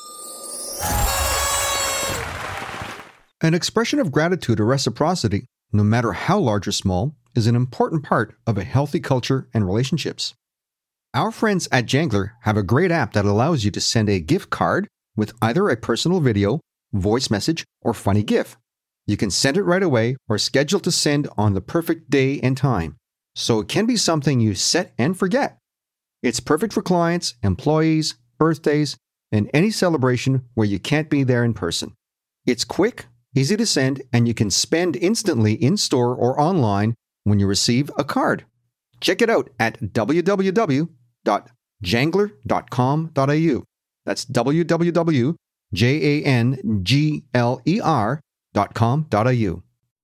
An expression of gratitude or reciprocity, no matter how large or small, is an important part of a healthy culture and relationships. Our friends at Jangler have a great app that allows you to send a gift card with either a personal video, voice message, or funny GIF. You can send it right away or schedule to send on the perfect day and time, so it can be something you set and forget. It's perfect for clients, employees, birthdays, and any celebration where you can't be there in person. It's quick, easy to send, and you can spend instantly in-store or online when you receive a card. Check it out at w w w dot jangler dot com dot a u. That's w w w dot jangler dot com dot a u.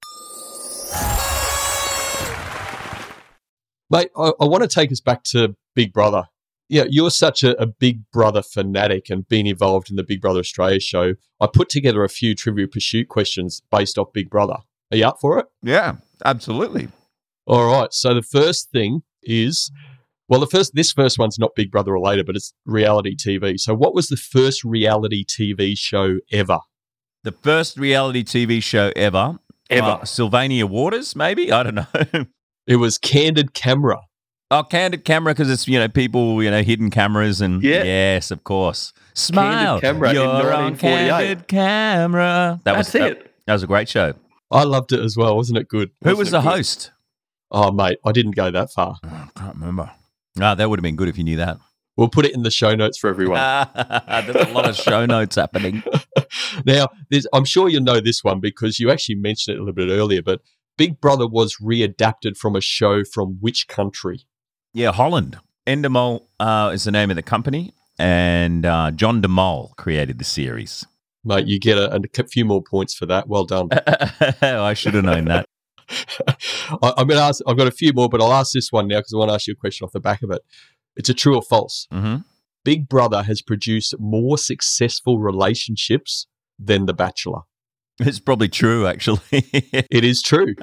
Mate, I, I want to take us back to Big Brother. Yeah, you're such a, a Big Brother fanatic and been involved in the Big Brother Australia show. I put together a few Trivial Pursuit questions based off Big Brother. Are you up for it? Yeah, absolutely. All right. So the first thing is, well, the first this first one's not Big Brother related, but it's reality T V. So what was the first reality T V show ever? The first reality T V show ever? Ever. Uh, Sylvania Waters, maybe? I don't know. It was Candid Camera. Oh, Candid Camera, because it's, you know, people, you know, hidden cameras and Yeah. yes, of course. Smile. Camera in You're on nineteen forty-eight. Candid Camera. That That's was that, it. that was a great show. I loved it as well. Wasn't it good? Who Wasn't was it the good? host? Oh, mate, I didn't go that far. Oh, I can't remember. Ah, that would have been good if you knew that. We'll put it in the show notes for everyone. There's a lot of show notes happening. Now, there's, I'm sure you'll know this one because you actually mentioned it a little bit earlier, but Big Brother was readapted from a show from which country? Yeah, Holland. Endemol uh, is the name of the company, and uh, John de Mol created the series. Mate, you get a, a few more points for that. Well done. I should have known that. I, I'm going to ask. I've got a few more, but I'll ask this one now because I want to ask you a question off the back of it. It's a true or false. Mm-hmm. Big Brother has produced more successful relationships than The Bachelor. It's probably true, actually. It is true.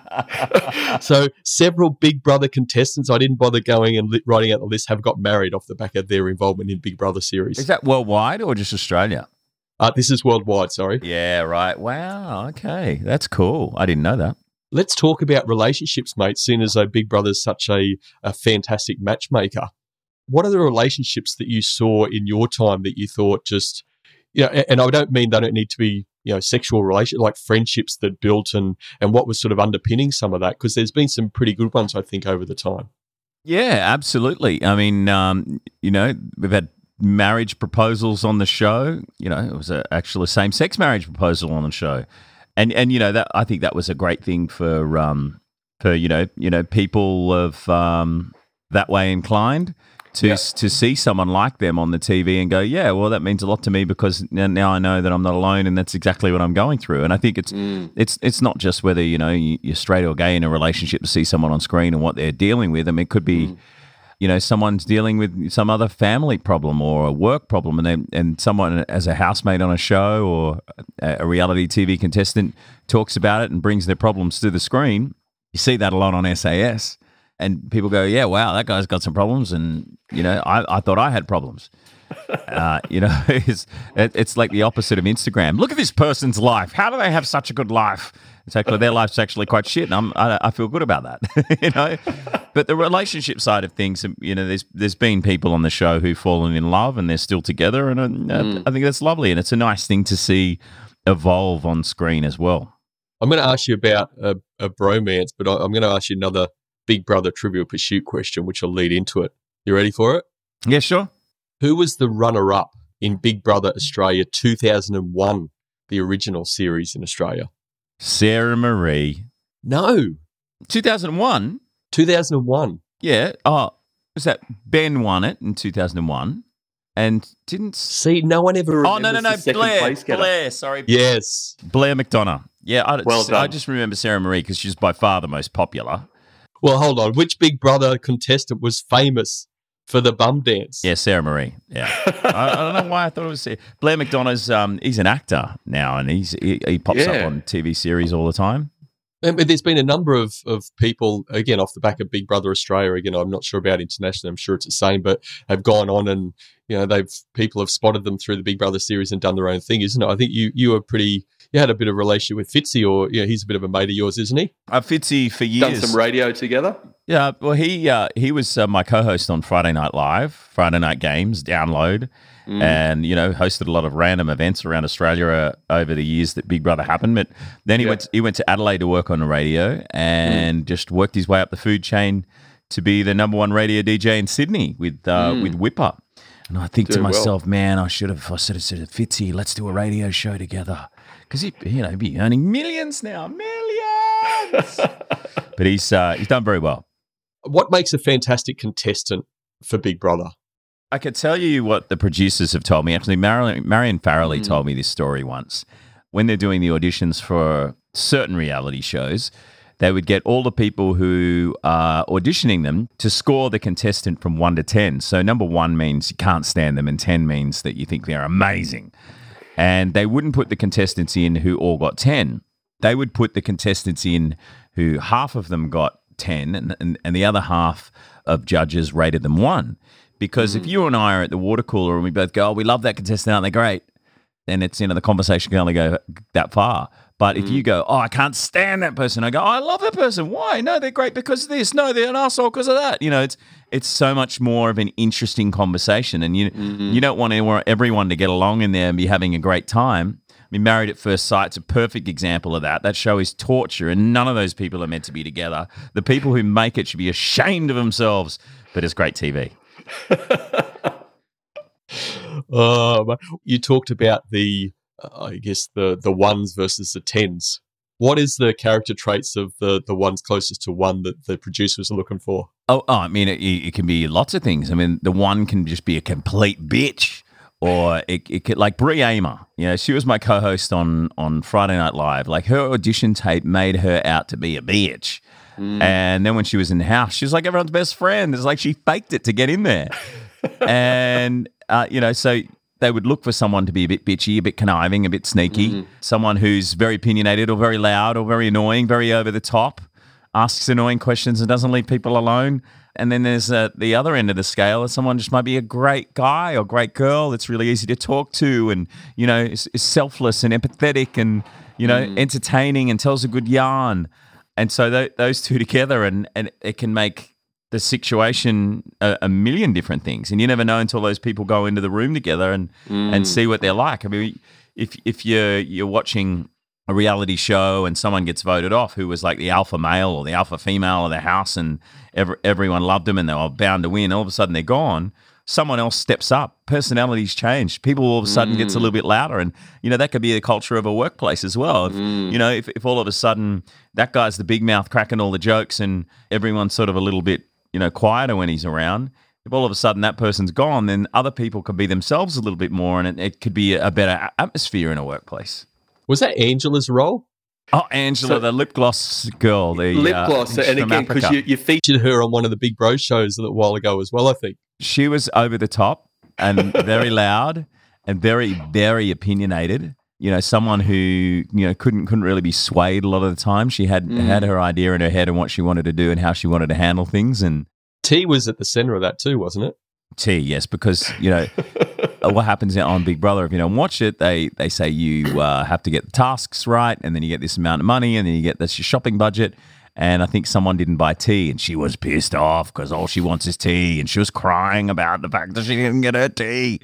So several Big Brother contestants, I didn't bother going and li- writing out the list, have got married off the back of their involvement in Big Brother series. Is that worldwide or just Australia? Uh, this is worldwide, sorry. Yeah, right. Wow. Okay. That's cool. I didn't know that. Let's talk about relationships, mate, seeing as though Big Brother's such a, a fantastic matchmaker. What are the relationships that you saw in your time that you thought just, you know, and, and I don't mean they don't need to be, you know, sexual relations, like friendships that built and, and what was sort of underpinning some of that? Because there's been some pretty good ones, I think, over the time. Yeah, absolutely. I mean, um, you know, we've had marriage proposals on the show. You know, it was a, actually a same-sex marriage proposal on the show. And, and you know, that I think that was a great thing for, um, for you know, you know, people of um, that way inclined to Yeah. to see someone like them on the T V and go, yeah, well, that means a lot to me because n- now I know that I'm not alone and that's exactly what I'm going through. And I think it's Mm. it's it's not just whether, you know, you- you're straight or gay in a relationship to see someone on screen and what they're dealing with. I mean, it could be, Mm. you know, someone's dealing with some other family problem or a work problem, and then and someone as a housemate on a show or a, a reality T V contestant talks about it and brings their problems to the screen. You see that a lot on S A S. And people go, yeah, wow, that guy's got some problems. And, you know, I, I thought I had problems. Uh, you know, it's, it, it's like the opposite of Instagram. Look at this person's life. How do they have such a good life? It's actually, their life's actually quite shit. And I'm, I, I feel good about that, you know. But the relationship side of things, you know, there's there's been people on the show who've fallen in love and they're still together. And uh, Mm. I think that's lovely. And it's a nice thing to see evolve on screen as well. I'm going to ask you about a, a bromance, but I, I'm going to ask you another Big Brother Trivial Pursuit question, which will lead into it. You ready for it? Yeah, sure. Who was the runner-up in Big Brother Australia two thousand one, the original series in Australia? Sarah Marie. No, two thousand one? two thousand one. Yeah. Oh, was that Ben won it in two thousand one and didn't... See, no one ever Oh, remembers. no, no, no. the second Blair. place getter. Blair, sorry. Yes. Blair McDonough. Yeah, I, Well I done. just remember Sarah Marie because she's by far the most popular. Well, hold on. Which Big Brother contestant was famous for the bum dance? Yeah, Sarah Marie. Yeah. I, I don't know why I thought it was Sarah. Blair McDonough's, um, he's an actor now and he's he, he pops Yeah. up on T V series all the time. And there's been a number of, of people, again, off the back of Big Brother Australia, again, I'm not sure about internationally, I'm sure it's the same, but have gone on and, you know, they've people have spotted them through the Big Brother series and done their own thing, isn't it? I think you you were pretty, you had a bit of a relationship with Fitzy, or, you know, he's a bit of a mate of yours, isn't he? Uh, Fitzy for years. Done some radio together? Yeah, well, he uh, he was uh, my co-host on Friday Night Live, Friday Night Games, Download, mm. and, you know, hosted a lot of random events around Australia uh, over the years that Big Brother happened. But then he, yeah. went, he went to Adelaide to work on the radio and mm. just worked his way up the food chain to be the number one radio D J in Sydney with uh, mm. with Whipper. And I think Doing to myself, well. man, I should have, I should have said, Fitzy, let's do a radio show together. Because he, you know, he'd be earning millions now, millions. But he's uh, he's done very well. What makes a fantastic contestant for Big Brother? I could tell you what the producers have told me. Actually, Marion, Marion Farrelly mm. told me this story once. When they're doing the auditions for certain reality shows, they would get all the people who are auditioning them to score the contestant from one to ten. So number one means you can't stand them, and ten means that you think they're amazing. And they wouldn't put the contestants in who all got ten. They would put the contestants in who half of them got ten and, and, and the other half of judges rated them one. Because mm. if you and I are at the water cooler and we both go, oh, we love that contestant, aren't they great? Then it's, you know, the conversation can only go that far. But if mm. you go, oh, I can't stand that person, I go, oh, I love that person. Why? No, they're great because of this. No, they're an asshole because of that. You know, it's it's so much more of an interesting conversation. And you mm-hmm. you don't want everyone to get along in there and be having a great time. I mean, Married at First Sight's a perfect example of that. That show is torture, and none of those people are meant to be together. The people who make it should be ashamed of themselves, but it's great T V. um, you talked about the, uh, I guess, the the ones versus the tens. What is the character traits of the, the ones closest to one that the producers are looking for? Oh, oh I mean, it, it can be lots of things. I mean, the one can just be a complete bitch. Or it, it could, like Brie Amer, you know, she was my co-host on, on Friday Night Live. Like, her audition tape made her out to be a bitch. Mm. And then when she was in the house, she was like everyone's best friend. It's like she faked it to get in there. and, uh, you know, so they would look for someone to be a bit bitchy, a bit conniving, a bit sneaky, mm. someone who's very opinionated or very loud or very annoying, very over the top, asks annoying questions and doesn't leave people alone. And then there's uh, the other end of the scale. Someone just might be a great guy or great girl that's really easy to talk to and, you know, is, is selfless and empathetic and, you know, mm. entertaining and tells a good yarn. And so th- those two together and, and it can make the situation a, a million different things. And you never know until those people go into the room together and, mm. and see what they're like. I mean, if if you're, you're watching a reality show and someone gets voted off who was like the alpha male or the alpha female of the house and every, everyone loved them and they were bound to win, all of a sudden they're gone, someone else steps up, personalities change, people all of a sudden mm. gets a little bit louder. And, you know, that could be the culture of a workplace as well. If, mm. you know, if, if all of a sudden that guy's the big mouth cracking all the jokes and everyone's sort of a little bit, you know, quieter when he's around, if all of a sudden that person's gone, then other people could be themselves a little bit more and it, it could be a better atmosphere in a workplace. Was that Angela's role? Oh, Angela, so, the lip gloss girl. The lip gloss. Uh, and again, because you, you featured her on one of the Big Bro shows a little while ago as well, I think. She was over the top and very loud and very, very opinionated. You know, someone who, you know, couldn't couldn't really be swayed a lot of the time. She had, mm. had her idea in her head and what she wanted to do and how she wanted to handle things. And T was at the center of that too, wasn't it? T, yes, because, you know, what happens on Big Brother, if you don't watch it, they they say you uh, have to get the tasks right and then you get this amount of money and then you get this your shopping budget. And I think someone didn't buy tea and she was pissed off because all she wants is tea and she was crying about the fact that she didn't get her tea.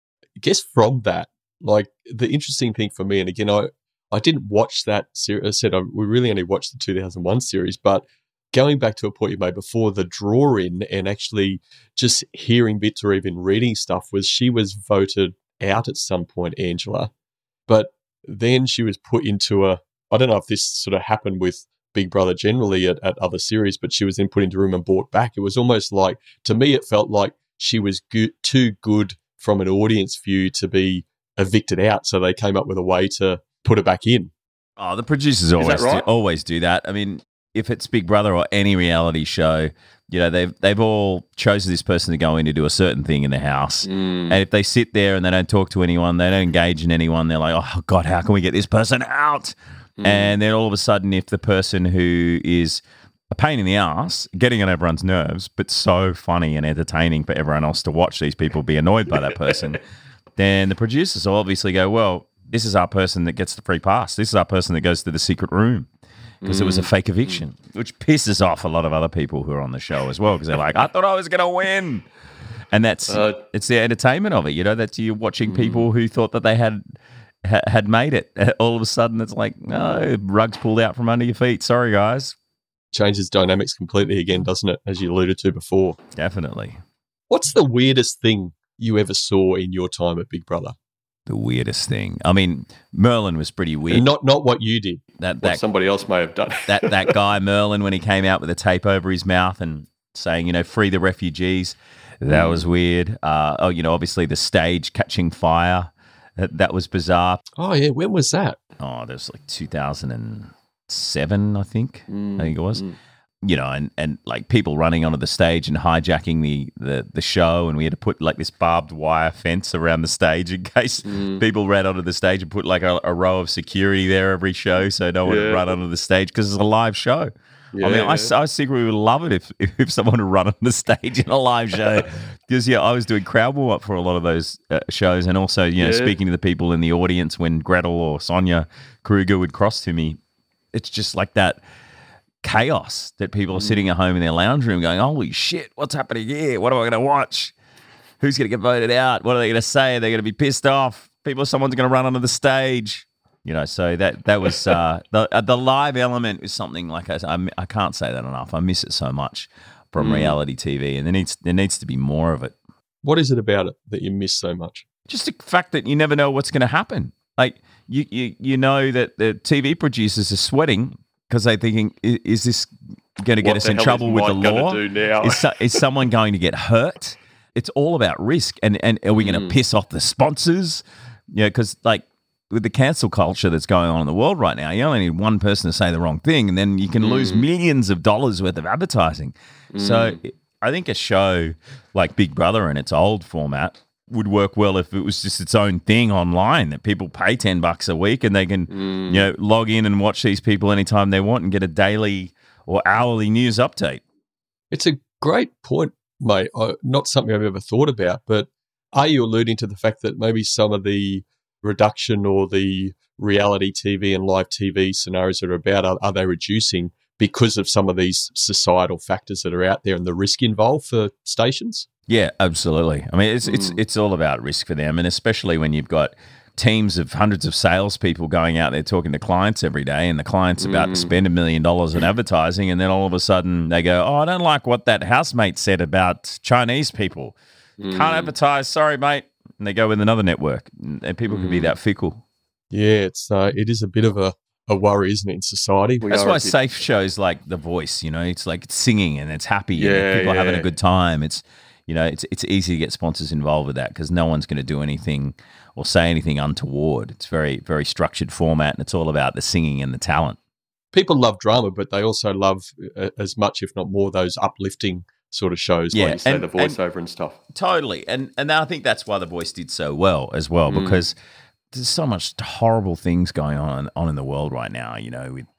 I guess from that, like the interesting thing for me, and again, I, I didn't watch that series. I said I, we really only watched the two thousand one series, but going back to a point you made before, the draw in and actually just hearing bits or even reading stuff was she was voted out at some point, Angela, but then she was put into a, I don't know if this sort of happened with Big Brother generally at, at other series, but she was then put into a room and brought back. It was almost like, to me, it felt like she was good, too good from an audience view to be evicted out. So they came up with a way to put her back in. Oh, the producers always right? do, always do that. I mean, if it's Big Brother or any reality show, you know, they've they've all chosen this person to go in to do a certain thing in the house. Mm. And if they sit there and they don't talk to anyone, they don't engage in anyone, they're like, oh, God, how can we get this person out? Mm. And then all of a sudden, if the person who is a pain in the ass, getting on everyone's nerves, but so funny and entertaining for everyone else to watch these people be annoyed by that person, then the producers will obviously go, well, this is our person that gets the free pass. This is our person that goes to the secret room because mm. it was a fake eviction, which pisses off a lot of other people who are on the show as well because they're like, I thought I was going to win. And that's uh, it's the entertainment of it, you know. That's you watching people who thought that they had ha- had made it. All of a sudden, it's like, no, rugs pulled out from under your feet. Sorry, guys. Changes dynamics completely again, doesn't it? As you alluded to before. Definitely. What's the weirdest thing you ever saw in your time at Big Brother? The weirdest thing. I mean, Merlin was pretty weird. And not not what you did. That, that that somebody else may have done. that that guy Merlin when he came out with a tape over his mouth and saying, you know, free the refugees. That was weird. Uh, oh, you know, obviously the stage catching fire. That, that was bizarre. Oh, yeah. When was that? Oh, that was like two thousand seven, I think. Mm, I think it was. Mm. You know, and, and like people running onto the stage and hijacking the, the, the show, and we had to put like this barbed wire fence around the stage in case mm. people ran onto the stage and put like a, a row of security there every show so no one yeah. would run onto the stage because it's a live show. Yeah, I mean, yeah. I, I secretly would love it if, if someone would run on the stage in a live show because, yeah, I was doing crowd warm up for a lot of those uh, shows and also, you know, yeah. speaking to the people in the audience when Gretel or Sonia Kruger would cross to me. It's just like that chaos that people are sitting at home in their lounge room going, holy shit, what's happening here? What am I going to watch? Who's going to get voted out? What are they going to say? They're going to be pissed off. People, someone's going to run onto the stage. You know, so that that was uh, the uh, the live element is something like I, I I can't say that enough. I miss it so much from mm. reality T V, and there needs there needs to be more of it. What is it about it that you miss so much? Just the fact that you never know what's going to happen. Like you you you know that the T V producers are sweating because they're thinking, is, is this going to get what us in trouble with the law? Is, so, is someone going to get hurt? It's all about risk, and and are we going to mm. piss off the sponsors? Yeah, because like. With the cancel culture that's going on in the world right now, you only need one person to say the wrong thing and then you can mm. lose millions of dollars worth of advertising. Mm. So I think a show like Big Brother in its old format would work well if it was just its own thing online that people pay ten bucks a week and they can mm. you know, log in and watch these people anytime they want and get a daily or hourly news update. It's a great point, mate. Uh, not something I've ever thought about, but are you alluding to the fact that maybe some of the reduction or the reality T V and live T V scenarios that are about, are, are they reducing because of some of these societal factors that are out there and the risk involved for stations? Yeah, absolutely. I mean, it's mm. it's it's all about risk for them, and especially when you've got teams of hundreds of salespeople going out there talking to clients every day, and the client's mm. about to spend a million dollars in advertising, and then all of a sudden they go, "Oh, I don't like what that housemate said about Chinese people. Mm. Can't advertise. Sorry, mate." And they go with another network, and people can be that fickle. Yeah, it's uh, it is a bit of a, a worry, isn't it, in society? We That's why safe shows like The Voice, you know, it's like it's singing and it's happy, yeah, and people yeah. are having a good time. It's, you know, it's it's easy to get sponsors involved with that because no one's going to do anything or say anything untoward. It's very very structured format, and it's all about the singing and the talent. People love drama, but they also love uh, as much, if not more, those uplifting sort of shows, yeah, like you say, and, the voiceover and, and stuff. Totally. And and I think that's why The Voice did so well as well, mm. because there's so much horrible things going on on in the world right now, you know, with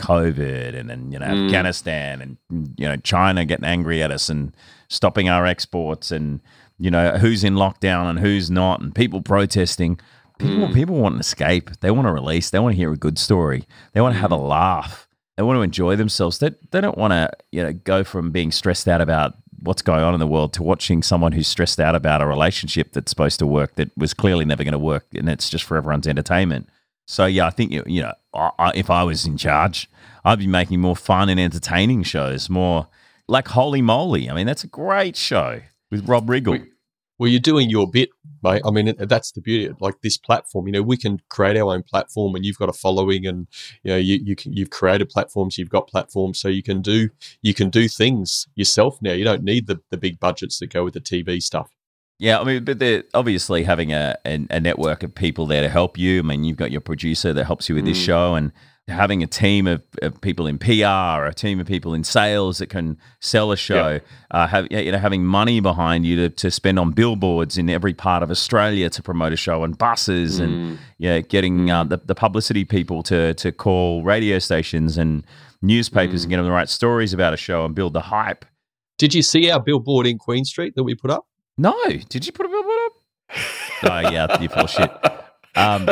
COVID and then, you know, mm. Afghanistan and, you know, China getting angry at us and stopping our exports and, you know, who's in lockdown and who's not and people protesting. People, mm. people want an escape. They want to release. They want to hear a good story. They want to mm. have a laugh. They want to enjoy themselves. They, they don't want to, you know, go from being stressed out about what's going on in the world to watching someone who's stressed out about a relationship that's supposed to work that was clearly never going to work, and it's just for everyone's entertainment. So, yeah, I think, you, you know, I, I, if I was in charge, I'd be making more fun and entertaining shows, more like Holy Moly. I mean, that's a great show with Rob Riggle. Well, you're doing your bit, mate. I mean, that's the beauty of like this platform. You know, we can create our own platform, and you've got a following, and you know, you you can, you've created platforms, you've got platforms, so you can do you can do things yourself now. You don't need the the big budgets that go with the T V stuff. Yeah, I mean, but they're obviously having a, a a network of people there to help you. I mean, you've got your producer that helps you with this mm. show, and having a team of, of people in P R, a team of people in sales that can sell a show, Yeah. uh, have, you know, having money behind you to, to spend on billboards in every part of Australia to promote a show, and buses, Mm. and yeah, getting uh, the, the publicity people to to call radio stations and newspapers Mm. and get them the right stories about a show and build the hype. Did you see our billboard in Queen Street that we put up? No, did you put a billboard up? Oh yeah, you full shit. Um,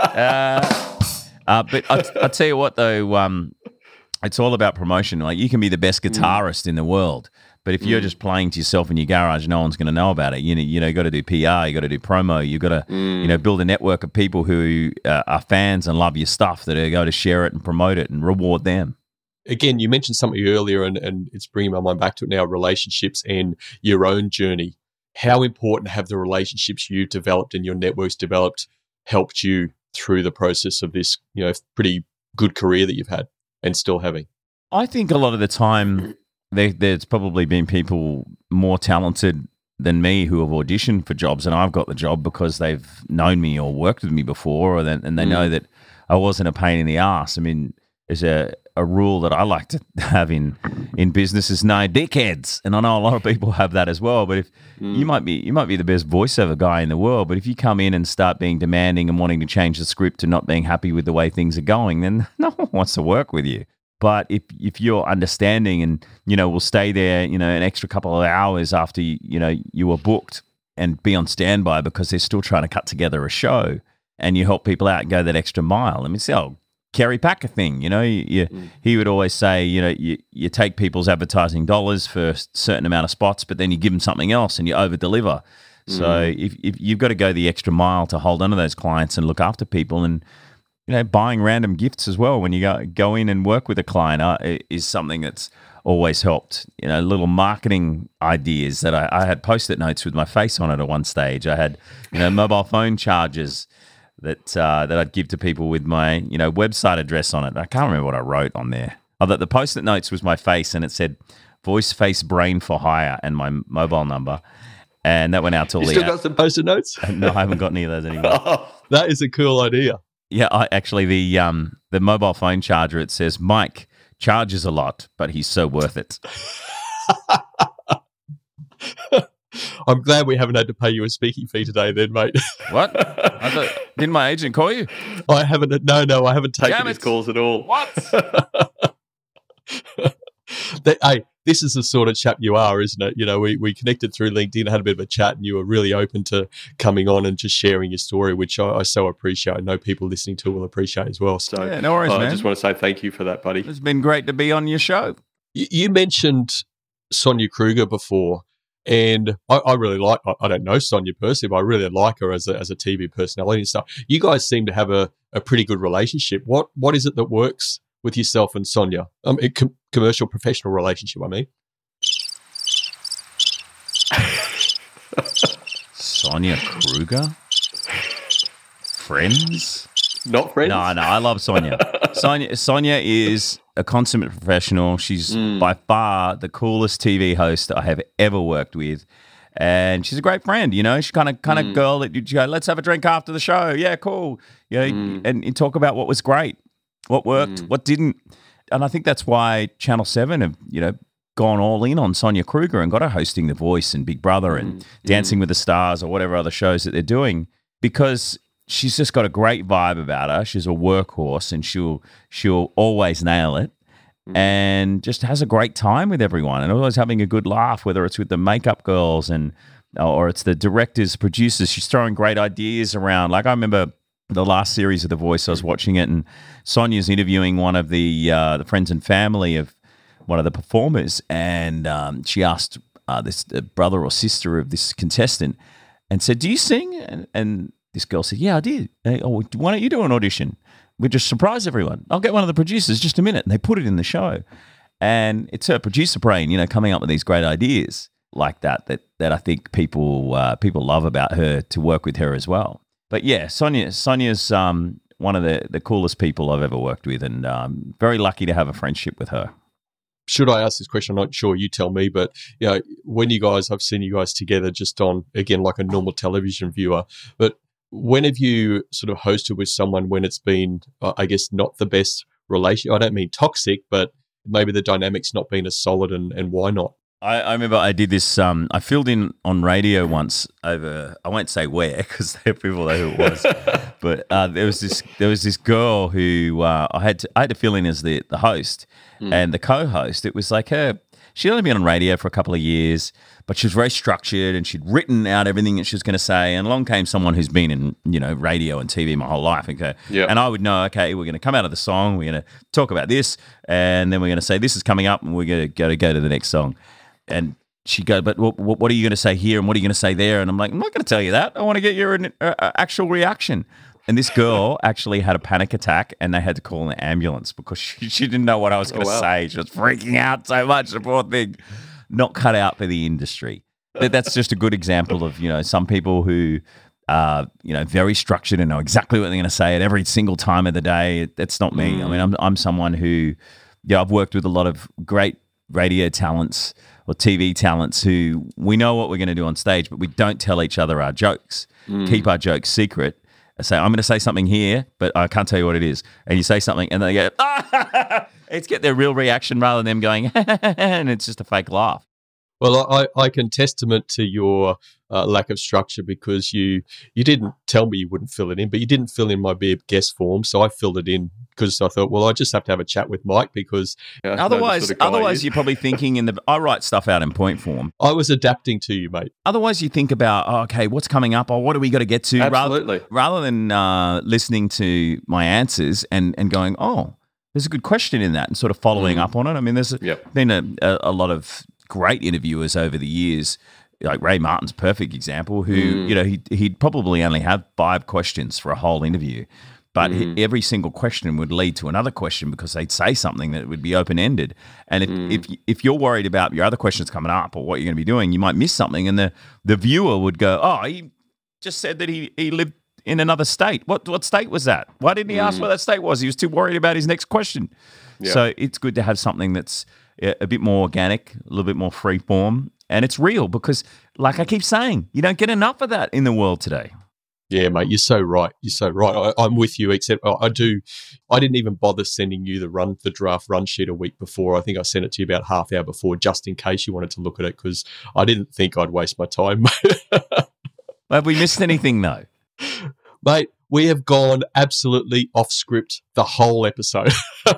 uh, Uh, but I, I tell you what, though, um, it's all about promotion. Like, you can be the best guitarist mm. in the world, but if you're mm. just playing to yourself in your garage, no one's going to know about it. You know, you know, you got to do P R, you got to do promo, you got to, mm. you know, build a network of people who uh, are fans and love your stuff that are going to share it and promote it and reward them. Again, you mentioned something earlier, and, and it's bringing my mind back to it now: relationships and your own journey. How important have the relationships you developed and your networks developed helped you through the process of this, you know, pretty good career that you've had and still having? I think a lot of the time there, there's probably been people more talented than me who have auditioned for jobs, and I've got the job because they've known me or worked with me before, or then, and they mm. know that I wasn't a pain in the ass. I mean, there's a, a rule that I like to have in in business is no dickheads, and I know a lot of people have that as well. But if mm. you might be you might be the best voiceover guy in the world, but if you come in and start being demanding and wanting to change the script and not being happy with the way things are going, then no one wants to work with you. But if if you're understanding and, you know, will stay there, you know, an extra couple of hours after you, you know you were booked and be on standby because they're still trying to cut together a show, and you help people out and go that extra mile. I mean, see, oh, Kerry Packer thing, you know, you, you, mm. he would always say, you know, you, you take people's advertising dollars for a certain amount of spots, but then you give them something else and you over deliver. Mm. So if, if you've got to go the extra mile to hold on to those clients and look after people, and, you know, buying random gifts as well when you go, go in and work with a client uh, is something that's always helped. You know, little marketing ideas that I, I had Post-it notes with my face on it at one stage. I had, you know, mobile phone chargers that uh, that I'd give to people with my, you know, website address on it. I can't remember what I wrote on there. Oh, the, the Post-it notes was my face, and it said voice, face, brain for hire, and my mobile number. And that went out to all you the... still got some Post-it notes? No, I haven't got any of those anymore. Oh, that is a cool idea. Yeah, I, actually, the um the mobile phone charger, it says, Mike charges a lot, but he's so worth it. I'm glad we haven't had to pay you a speaking fee today then, mate. What? I thought, didn't my agent call you? I haven't. No, no, I haven't taken his calls at all. What? that, hey, this is the sort of chap you are, isn't it? You know, we, we connected through LinkedIn, had a bit of a chat, and you were really open to coming on and just sharing your story, which I, I so appreciate. I know people listening to it will appreciate as well. So, yeah, no worries, uh, man. I just want to say thank you for that, buddy. It's been great to be on your show. You, you mentioned Sonia Kruger before. And I, I really like, I, I don't know Sonia personally, but I really like her as a, as a T V personality and stuff. You guys seem to have a, a pretty good relationship. What What is it that works with yourself and Sonia? Um, a com- commercial, professional relationship, I mean. Sonia Kruger? Friends? Not friends? No, no, I love Sonia. Sonia Sonia is a consummate professional. She's mm. by far the coolest T V host I have ever worked with. And she's a great friend, you know. She's kind of kind of mm. girl that you go, let's have a drink after the show. Yeah, cool. You know, mm. and, and talk about what was great, what worked, mm. what didn't. And I think that's why Channel seven have, you know, gone all in on Sonia Kruger and got her hosting The Voice and Big Brother mm. and Dancing mm. with the Stars or whatever other shows that they're doing, because she's just got a great vibe about her. She's a workhorse, and she'll she'll always nail it, mm. and just has a great time with everyone, and always having a good laugh, whether it's with the makeup girls and or it's the directors, producers. She's throwing great ideas around. Like, I remember the last series of The Voice, I was watching it, and Sonia's interviewing one of the uh, the friends and family of one of the performers, and um, she asked uh, this uh, brother or sister of this contestant and said, "Do you sing?" And, and this girl said, "Yeah, I did." And, "Oh, why don't you do an audition? We just surprise everyone. I'll get one of the producers, just a minute." And they put it in the show. And it's her producer brain, you know, coming up with these great ideas like that that that I think people uh, people love about her, to work with her as well. But yeah, Sonia Sonia's um, one of the, the coolest people I've ever worked with, and um, very lucky to have a friendship with her. Should I ask this question? I'm not sure. You tell me. But, you know, when you guys, I've seen you guys together just on, again, like a normal television viewer, but when have you sort of hosted with someone when it's been, uh, I guess, not the best relation. I don't mean toxic, but maybe the dynamic's not been as solid, and, and why not? I, I remember I did this. Um, I filled in on radio once over. I won't say where because people know who it was. But uh, there was this. There was this girl who uh, I had to. I had to fill in as the the host mm. and the co-host. It was like her. She'd only been on radio for a couple of years, but she was very structured and she'd written out everything that she was going to say. And along came someone who's been in, you know, radio and T V my whole life. Okay, yep. And I would know, okay, we're going to come out of the song, we're going to talk about this, and then we're going to say this is coming up, and we're going to go to go to the next song. And she'd go, but what, what are you going to say here, and what are you going to say there? And I'm like, I'm not going to tell you that. I want to get your uh, actual reaction. And this girl actually had a panic attack, and they had to call an ambulance because she, she didn't know what I was going to oh, wow. say. She was freaking out so much, the poor thing. Not cut out for the industry. That's just a good example of, you know, some people who are, you know, very structured and know exactly what they're going to say at every single time of the day. That's not me. Mm. I mean, I'm I'm someone who, yeah, I've worked with a lot of great radio talents or T V talents who we know what we're going to do on stage, but we don't tell each other our jokes. Mm. Keep our jokes secret. I say, I'm going to say something here, but I can't tell you what it is. And you say something, and they go, ah! It's get their real reaction rather than them going, and it's just a fake laugh. Well, I, I can testament to your uh, lack of structure because you you didn't tell me you wouldn't fill it in, but you didn't fill in my be a guest form, so I filled it in because I thought, well, I just have to have a chat with Mike because yeah, otherwise, sort of otherwise you're probably thinking in the I write stuff out in point form. I was adapting to you, mate. Otherwise, you think about, oh, okay, what's coming up, or what do we got to get to? Absolutely. Rather, rather than uh, listening to my answers and and going, oh, there's a good question in that, and sort of following mm. up on it. I mean, there's yep. been a, a, a lot of great interviewers over the years, like Ray Martin's a perfect example, who, mm. you know, he, he'd probably only have five questions for a whole interview, but mm. he, every single question would lead to another question because they'd say something that would be open-ended. And if, mm. if, if you're worried about your other questions coming up or what you're going to be doing, you might miss something, and the, the viewer would go, oh, he just said that he, he lived in another state. What what state was that? Why didn't he mm. ask what that state was? He was too worried about his next question. Yeah. So it's good to have something that's a bit more organic, a little bit more free form, and it's real because, like I keep saying, you don't get enough of that in the world today. Yeah, mate, you're so right. You're so right. I, I'm with you, except I do. I didn't even bother sending you the run, the draft run sheet a week before. I think I sent it to you about half hour before, just in case you wanted to look at it, because I didn't think I'd waste my time. Have we missed anything, though? Mate, we have gone absolutely off script the whole episode.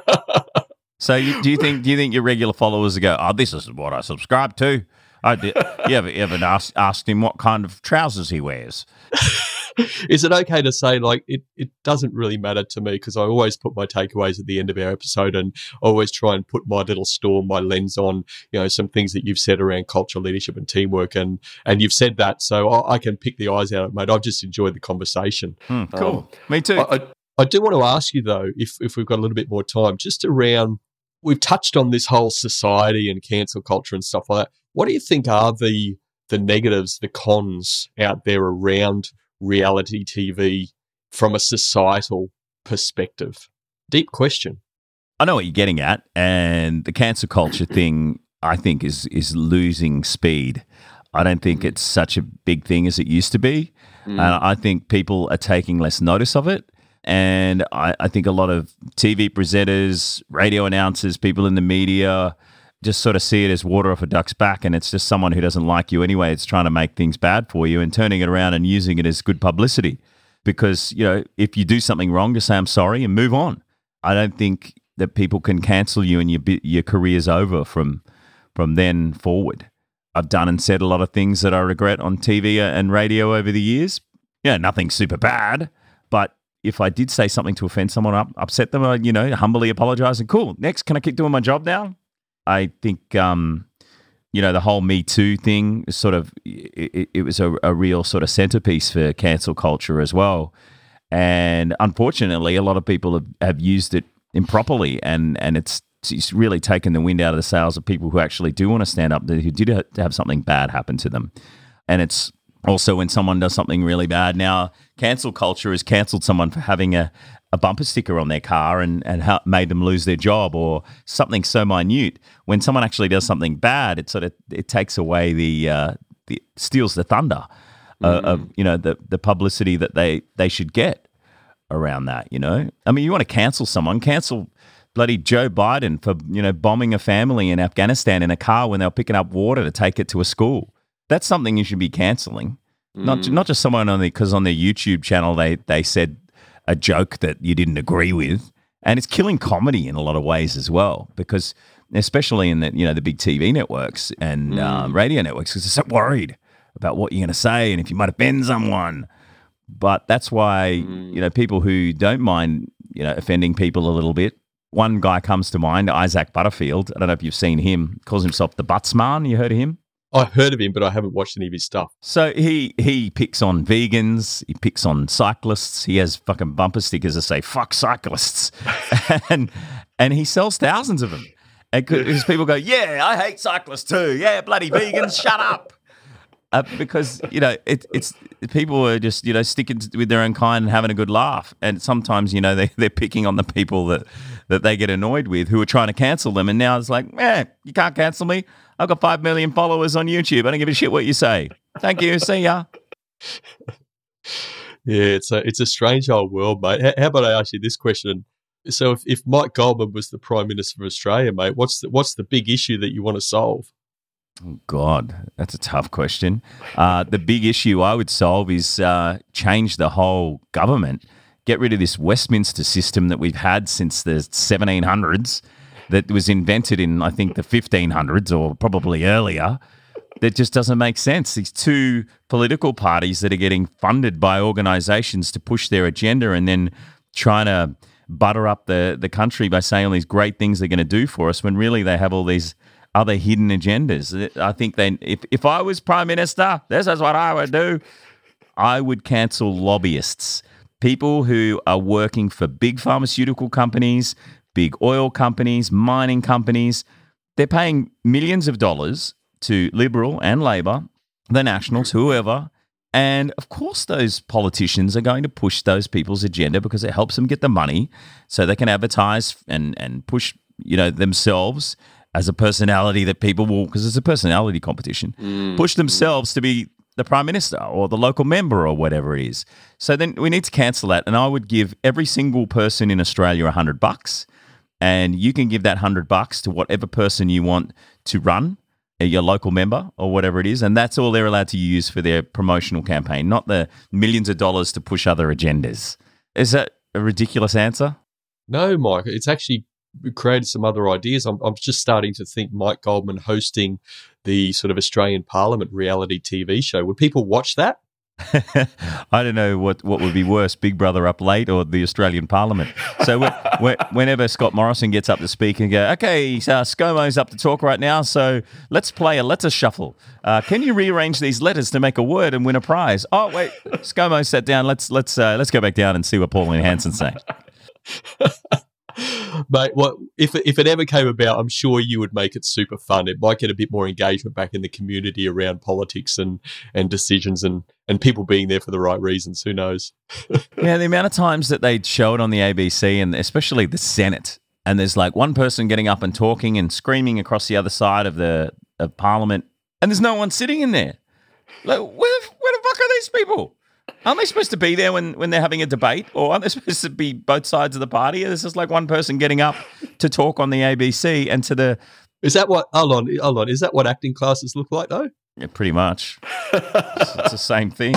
So you, do you think do you think your regular followers go, oh, this is what I subscribe to? I did. You ever, ever asked, asked him what kind of trousers he wears? Is it okay to say, like, it, it doesn't really matter to me because I always put my takeaways at the end of our episode and always try and put my little storm, my lens on, you know, some things that you've said around culture, leadership and teamwork, and and you've said that, so I, I can pick the eyes out of it, mate. I've just enjoyed the conversation. Hmm, cool. Um, me too. I, I, I do want to ask you, though, if if we've got a little bit more time, just around, we've touched on this whole society and cancel culture and stuff like that. What do you think are the the negatives, the cons out there around reality T V from a societal perspective? Deep question. I know what you're getting at, and the cancel culture thing, I think, is is losing speed. I don't think it's such a big thing as it used to be. Mm. Uh, I think people are taking less notice of it. And I, I think a lot of T V presenters, radio announcers, people in the media just sort of see it as water off a duck's back, and it's just someone who doesn't like you anyway. It's trying to make things bad for you and turning it around and using it as good publicity. Because, you know, if you do something wrong, just say, I'm sorry and move on. I don't think that people can cancel you and your your career's over from from then forward. I've done and said a lot of things that I regret on T V and radio over the years. Yeah, nothing super bad, but if I did say something to offend someone, up, upset them, I, you know, humbly apologize and cool. Next, can I keep doing my job now? I think, um, you know, the whole Me Too thing is sort of, it, it was a, a real sort of centerpiece for cancel culture as well. And unfortunately, a lot of people have, have used it improperly, and, and it's, it's really taken the wind out of the sails of people who actually do want to stand up, who did have something bad happen to them. And it's also when someone does something really bad. Now, cancel culture has cancelled someone for having a, a bumper sticker on their car and, and ha- made them lose their job, or something so minute. When someone actually does something bad, it sort of it takes away the, uh, the steals the thunder uh, mm. of, you know, the the publicity that they, they should get around that, you know. I mean, you want to cancel someone, cancel bloody Joe Biden for, you know, bombing a family in Afghanistan in a car when they were picking up water to take it to a school. That's something you should be cancelling. Mm. Not not just someone on the because on their YouTube channel they they said a joke that you didn't agree with, and it's killing comedy in a lot of ways as well. Because especially in the you know the big T V networks and mm. um, radio networks, because they're so worried about what you're going to say and if you might offend someone. But that's why mm. you know people who don't mind you know offending people a little bit. One guy comes to mind, Isaac Butterfield. I don't know if you've seen him. Calls himself the Buttsman. You heard of him? I heard of him, but I haven't watched any of his stuff. So he he picks on vegans, he picks on cyclists, he has fucking bumper stickers that say "fuck cyclists," and and he sells thousands of them. Because people go, "Yeah, I hate cyclists too. Yeah, bloody vegans, shut up." Uh, because you know it, it's people are just you know sticking with their own kind and having a good laugh, and sometimes you know they they're picking on the people that that they get annoyed with who are trying to cancel them, and now it's like, eh, you can't cancel me. I've got five million followers on YouTube. I don't give a shit what you say. Thank you. See ya. Yeah, it's a it's a strange old world, mate. How, how about I ask you this question? So, if, if Mike Goldman was the Prime Minister of Australia, mate, what's the, what's the big issue that you want to solve? Oh, God, that's a tough question. Uh, the big issue I would solve is uh, change the whole government. Get rid of this Westminster system that we've had since the seventeen hundreds. That was invented in, I think, the fifteen hundreds or probably earlier, that just doesn't make sense. These two political parties that are getting funded by organisations to push their agenda and then trying to butter up the, the country by saying all these great things they're going to do for us when really they have all these other hidden agendas. I think they, if, if I was Prime Minister, this is what I would do. I would cancel lobbyists, people who are working for big pharmaceutical companies, big oil companies, mining companies. They're paying millions of dollars to Liberal and Labor, the Nationals, whoever. And of course, those politicians are going to push those people's agenda because it helps them get the money so they can advertise and, and push, you know, themselves as a personality that people will, because it's a personality competition, mm. push themselves to be the Prime Minister or the local member or whatever it is. So then we need to cancel that. And I would give every single person in Australia a hundred bucks. And you can give that hundred bucks to whatever person you want to run, your local member or whatever it is, and that's all they're allowed to use for their promotional campaign, not the millions of dollars to push other agendas. Is that a ridiculous answer? No, Mike. It's actually created some other ideas. I'm, I'm just starting to think Mike Goldman hosting the sort of Australian Parliament reality T V show. Would people watch that? I don't know what, what would be worse, Big Brother Up Late or the Australian Parliament. So when, when, whenever Scott Morrison gets up to speak and go, okay, so ScoMo's up to talk right now, so let's play a letter shuffle. Uh, can you rearrange these letters to make a word and win a prize? Oh, wait, ScoMo sat down. Let's let's uh, let's go back down and see what Pauline Hanson's saying. Mate, what if if it ever came about? I'm sure you would make it super fun. It might get a bit more engagement back in the community around politics and, and decisions and, and people being there for the right reasons. Who knows? Yeah, the amount of times that they'd show it on the A B C and especially the Senate, and there's like one person getting up and talking and screaming across the other side of the of Parliament, and there's no one sitting in there. Like, where, where the fuck are these people? Aren't they supposed to be there when, when they're having a debate? Or aren't they supposed to be both sides of the party? There's just like one person getting up to talk on the A B C and to the... Is that what... Hold on, hold on. Is that what acting classes look like, though? Yeah, pretty much. it's, it's the same thing.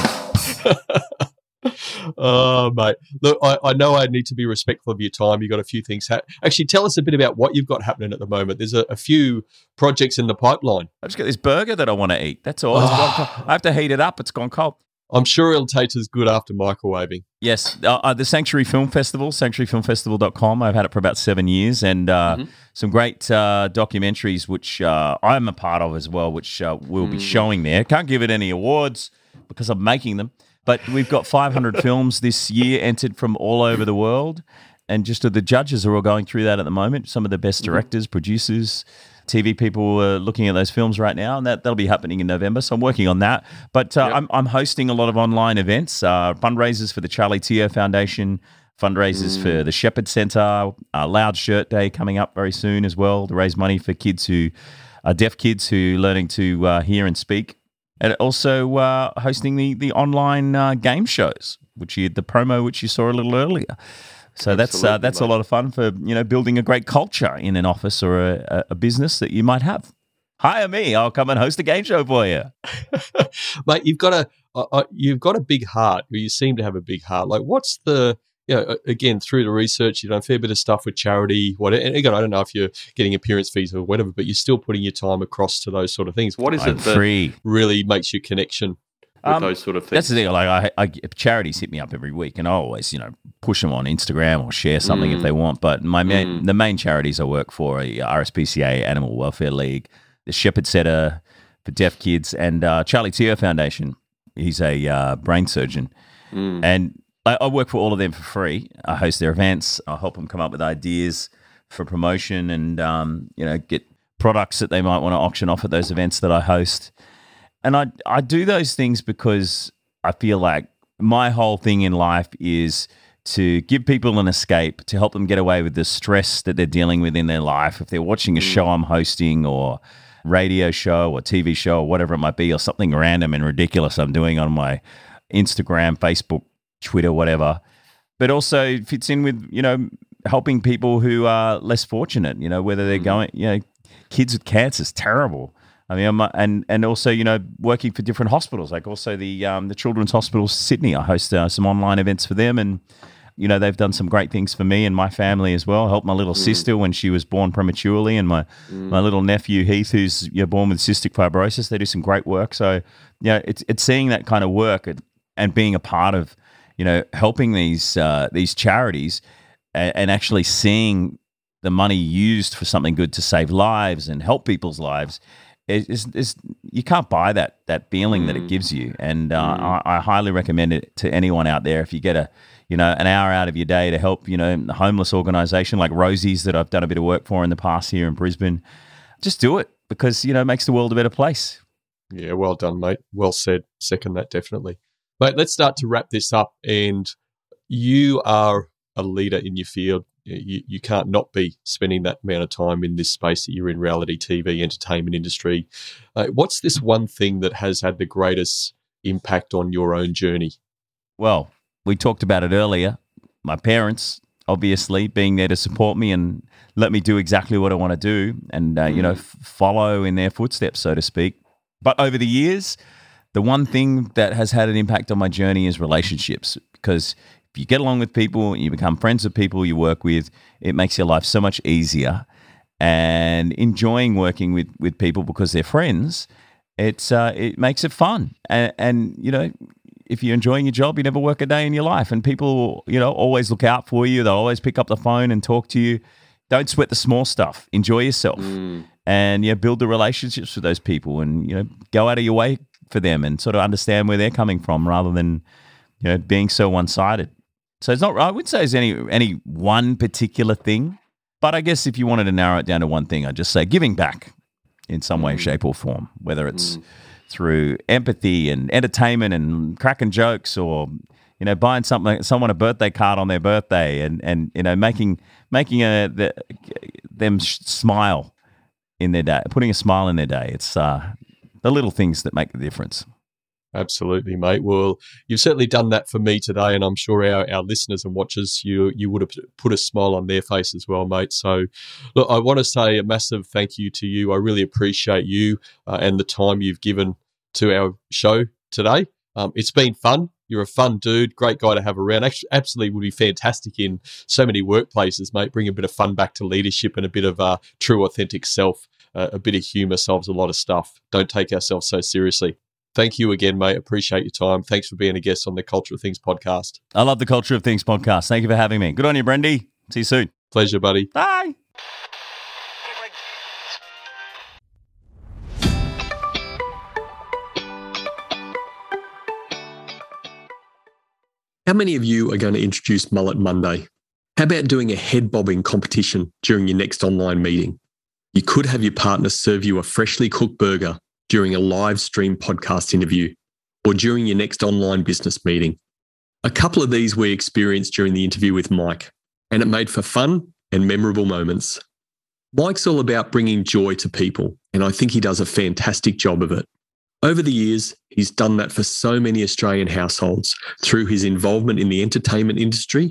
Oh, mate. Look, I, I know I need to be respectful of your time. You've got a few things. Ha- Actually, tell us a bit about what you've got happening at the moment. There's a, a few projects in the pipeline. I just got this burger that I want to eat. That's all. Oh. I have to heat it up. It's gone cold. I'm sure it'll taste as good after microwaving. Yes. Uh, uh, the Sanctuary Film Festival, sanctuary film festival dot com. I've had it for about seven years and uh, mm-hmm. some great uh, documentaries, which uh, I'm a part of as well, which uh, we'll mm. be showing there. Can't give it any awards because I'm making them. But we've got five hundred films this year entered from all over the world. And just uh, the judges are all going through that at the moment. Some of the best directors, mm-hmm. producers, T V people are looking at those films right now, and that, that'll be happening in November. So I'm working on that. But uh, yep. I'm, I'm hosting a lot of online events, uh, fundraisers for the Charlie Teo Foundation, fundraisers mm. for the Shepherd Centre, uh, Loud Shirt Day coming up very soon as well to raise money for kids who are deaf kids who are learning to uh, hear and speak. And also uh, hosting the, the online uh, game shows, which you, the promo which you saw a little earlier. So that's uh, Absolutely, that's a mate. lot of fun for, you know, building a great culture in an office or a, a business that you might have. Hire me, I'll come and host a game show for you. Mate, you've got a uh, uh, you've got a big heart. Or you seem to have a big heart. Like, what's the you know, again, through the research, you've done a fair bit of stuff with charity. What and again, I don't know if you're getting appearance fees or whatever, but you're still putting your time across to those sort of things. What is I'm it that free. really makes your connection? with Um, those sort of things? That's the thing. Like, I, I charities hit me up every week, and I always, you know, push them on Instagram or share something if Mm. they want. But my main, Mm. the main charities I work for are R S P C A, Animal Welfare League, the Shepherd Centre for Deaf Kids, and uh, Charlie Teo Foundation. He's a uh, brain surgeon, Mm. and I, I work for all of them for free. I host their events. I help them come up with ideas for promotion, and um, you know, get products that they might want to auction off at those events that I host. And I I do those things because I feel like my whole thing in life is to give people an escape, to help them get away with the stress that they're dealing with in their life. If they're watching a show I'm hosting, or radio show or T V show or whatever it might be, or something random and ridiculous I'm doing on my Instagram, Facebook, Twitter, whatever. But also it fits in with, you know, helping people who are less fortunate, you know, whether they're going, you know, kids with cancer is terrible. I mean, I'm, and and also, you know, working for different hospitals, like also the um, the Children's Hospital Sydney. I host uh, some online events for them, and you know, they've done some great things for me and my family as well. Helped my little mm. sister when she was born prematurely, and my mm. my little nephew Heath, who's you know, born with cystic fibrosis. They do some great work. So, you know, it's it's seeing that kind of work and, and being a part of, you know, helping these uh, these charities, and, and actually seeing the money used for something good to save lives and help people's lives. Is, is you can't buy that that feeling mm. that it gives you, and uh, mm. I, I highly recommend it to anyone out there. If you get a you know an hour out of your day to help you know a homeless organisation like Rosie's that I've done a bit of work for in the past here in Brisbane, just do it, because you know it makes the world a better place. Yeah, well done, mate. Well said. Second that, definitely. Mate, let's start to wrap this up. And you are a leader in your field. You, you can't not be spending that amount of time in this space that you're in, reality T V, entertainment industry. Uh, what's this one thing that has had the greatest impact on your own journey? Well, we talked about it earlier. My parents, obviously, being there to support me and let me do exactly what I want to do, and, uh, mm. you know, f- follow in their footsteps, so to speak. But over the years, the one thing that has had an impact on my journey is relationships, because you get along with people, you become friends with people you work with, it makes your life so much easier. And enjoying working with, with people because they're friends, it's uh, it makes it fun. And, and, you know, if you're enjoying your job, you never work a day in your life. And people, you know, always look out for you. They'll always pick up the phone and talk to you. Don't sweat the small stuff. Enjoy yourself. Mm. And, yeah, build the relationships with those people, and, you know, go out of your way for them and sort of understand where they're coming from, rather than, you know, being so one-sided. So it's not, I wouldn't say there's any any one particular thing, but I guess if you wanted to narrow it down to one thing, I'd just say giving back in some way, mm. shape or form, whether it's mm. through empathy and entertainment and cracking jokes, or, you know, buying something, someone a birthday card on their birthday, and, and you know, making making a, the, them smile in their day, putting a smile in their day. It's uh, the little things that make the difference. Absolutely, mate. Well, you've certainly done that for me today, and I'm sure our, our listeners and watchers, you you would have put a smile on their face as well, mate. So, look, I want to say a massive thank you to you. I really appreciate you uh, and the time you've given to our show today. Um, it's been fun. You're a fun dude, great guy to have around. Actually, absolutely would be fantastic in so many workplaces, mate. Bring a bit of fun back to leadership and a bit of uh, true, authentic self. Uh, a bit of humour solves a lot of stuff. Don't take ourselves so seriously. Thank you again, mate. Appreciate your time. Thanks for being a guest on the Culture of Things podcast. I love the Culture of Things podcast. Thank you for having me. Good on you, Brendy. See you soon. Pleasure, buddy. Bye. How many of you are going to introduce Mullet Monday? How about doing a head bobbing competition during your next online meeting? You could have your partner serve you a freshly cooked burger during a live stream podcast interview, or during your next online business meeting. A couple of these we experienced during the interview with Mike, and it made for fun and memorable moments. Mike's all about bringing joy to people, and I think he does a fantastic job of it. Over the years, he's done that for so many Australian households through his involvement in the entertainment industry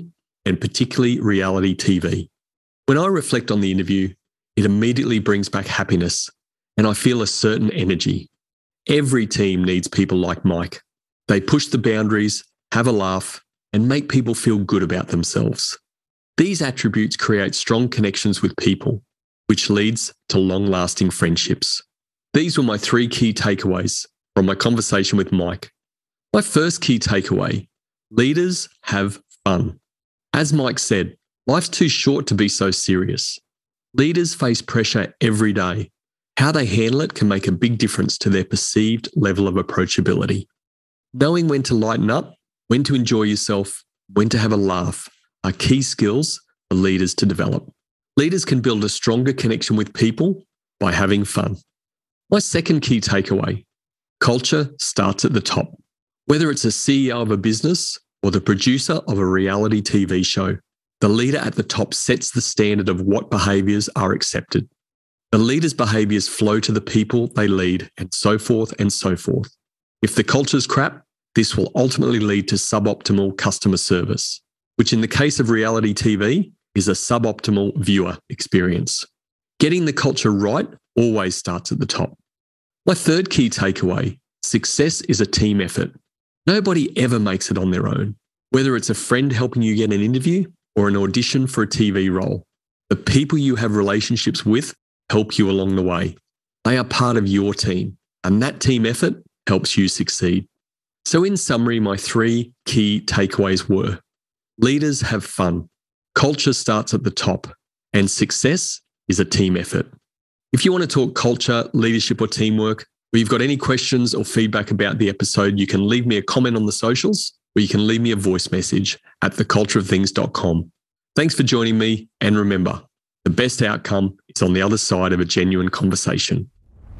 and particularly reality T V. When I reflect on the interview, it immediately brings back happiness, and I feel a certain energy. Every team needs people like Mike. They push the boundaries, have a laugh, and make people feel good about themselves. These attributes create strong connections with people, which leads to long-lasting friendships. These were my three key takeaways from my conversation with Mike. My first key takeaway: leaders have fun. As Mike said, life's too short to be so serious. Leaders face pressure every day. How they handle it can make a big difference to their perceived level of approachability. Knowing when to lighten up, when to enjoy yourself, when to have a laugh are key skills for leaders to develop. Leaders can build a stronger connection with people by having fun. My second key takeaway: culture starts at the top. Whether it's a C E O of a business or the producer of a reality T V show, the leader at the top sets the standard of what behaviours are accepted. The leader's behaviours flow to the people they lead, and so forth and so forth. If the culture's crap, this will ultimately lead to suboptimal customer service, which in the case of reality T V is a suboptimal viewer experience. Getting the culture right always starts at the top. My third key takeaway: success is a team effort. Nobody ever makes it on their own, whether it's a friend helping you get an interview or an audition for a T V role. The people you have relationships with help you along the way. They are part of your team, and that team effort helps you succeed. So in summary, my three key takeaways were: leaders have fun, culture starts at the top, and success is a team effort. If you want to talk culture, leadership, or teamwork, or you've got any questions or feedback about the episode, you can leave me a comment on the socials, or you can leave me a voice message at the culture of things dot com. Thanks for joining me, and remember, the best outcome is on the other side of a genuine conversation.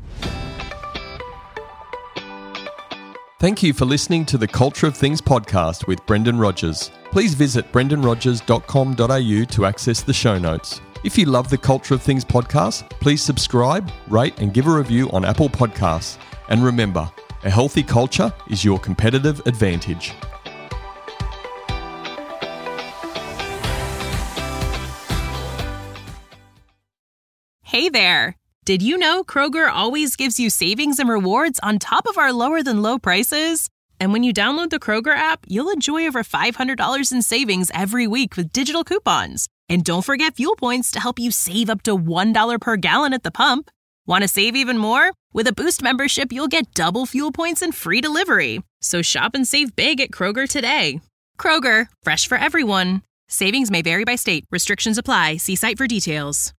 Thank you for listening to the Culture of Things podcast with Brendan Rogers. Please visit brendan rogers dot com dot a u to access the show notes. If you love the Culture of Things podcast, please subscribe, rate, and give a review on Apple Podcasts. And remember, a healthy culture is your competitive advantage. Hey there! Did you know Kroger always gives you savings and rewards on top of our lower than low prices? And when you download the Kroger app, you'll enjoy over five hundred dollars in savings every week with digital coupons. And don't forget fuel points to help you save up to one dollar per gallon at the pump. Want to save even more? With a Boost membership, you'll get double fuel points and free delivery. So shop and save big at Kroger today. Kroger, fresh for everyone. Savings may vary by state. Restrictions apply. See site for details.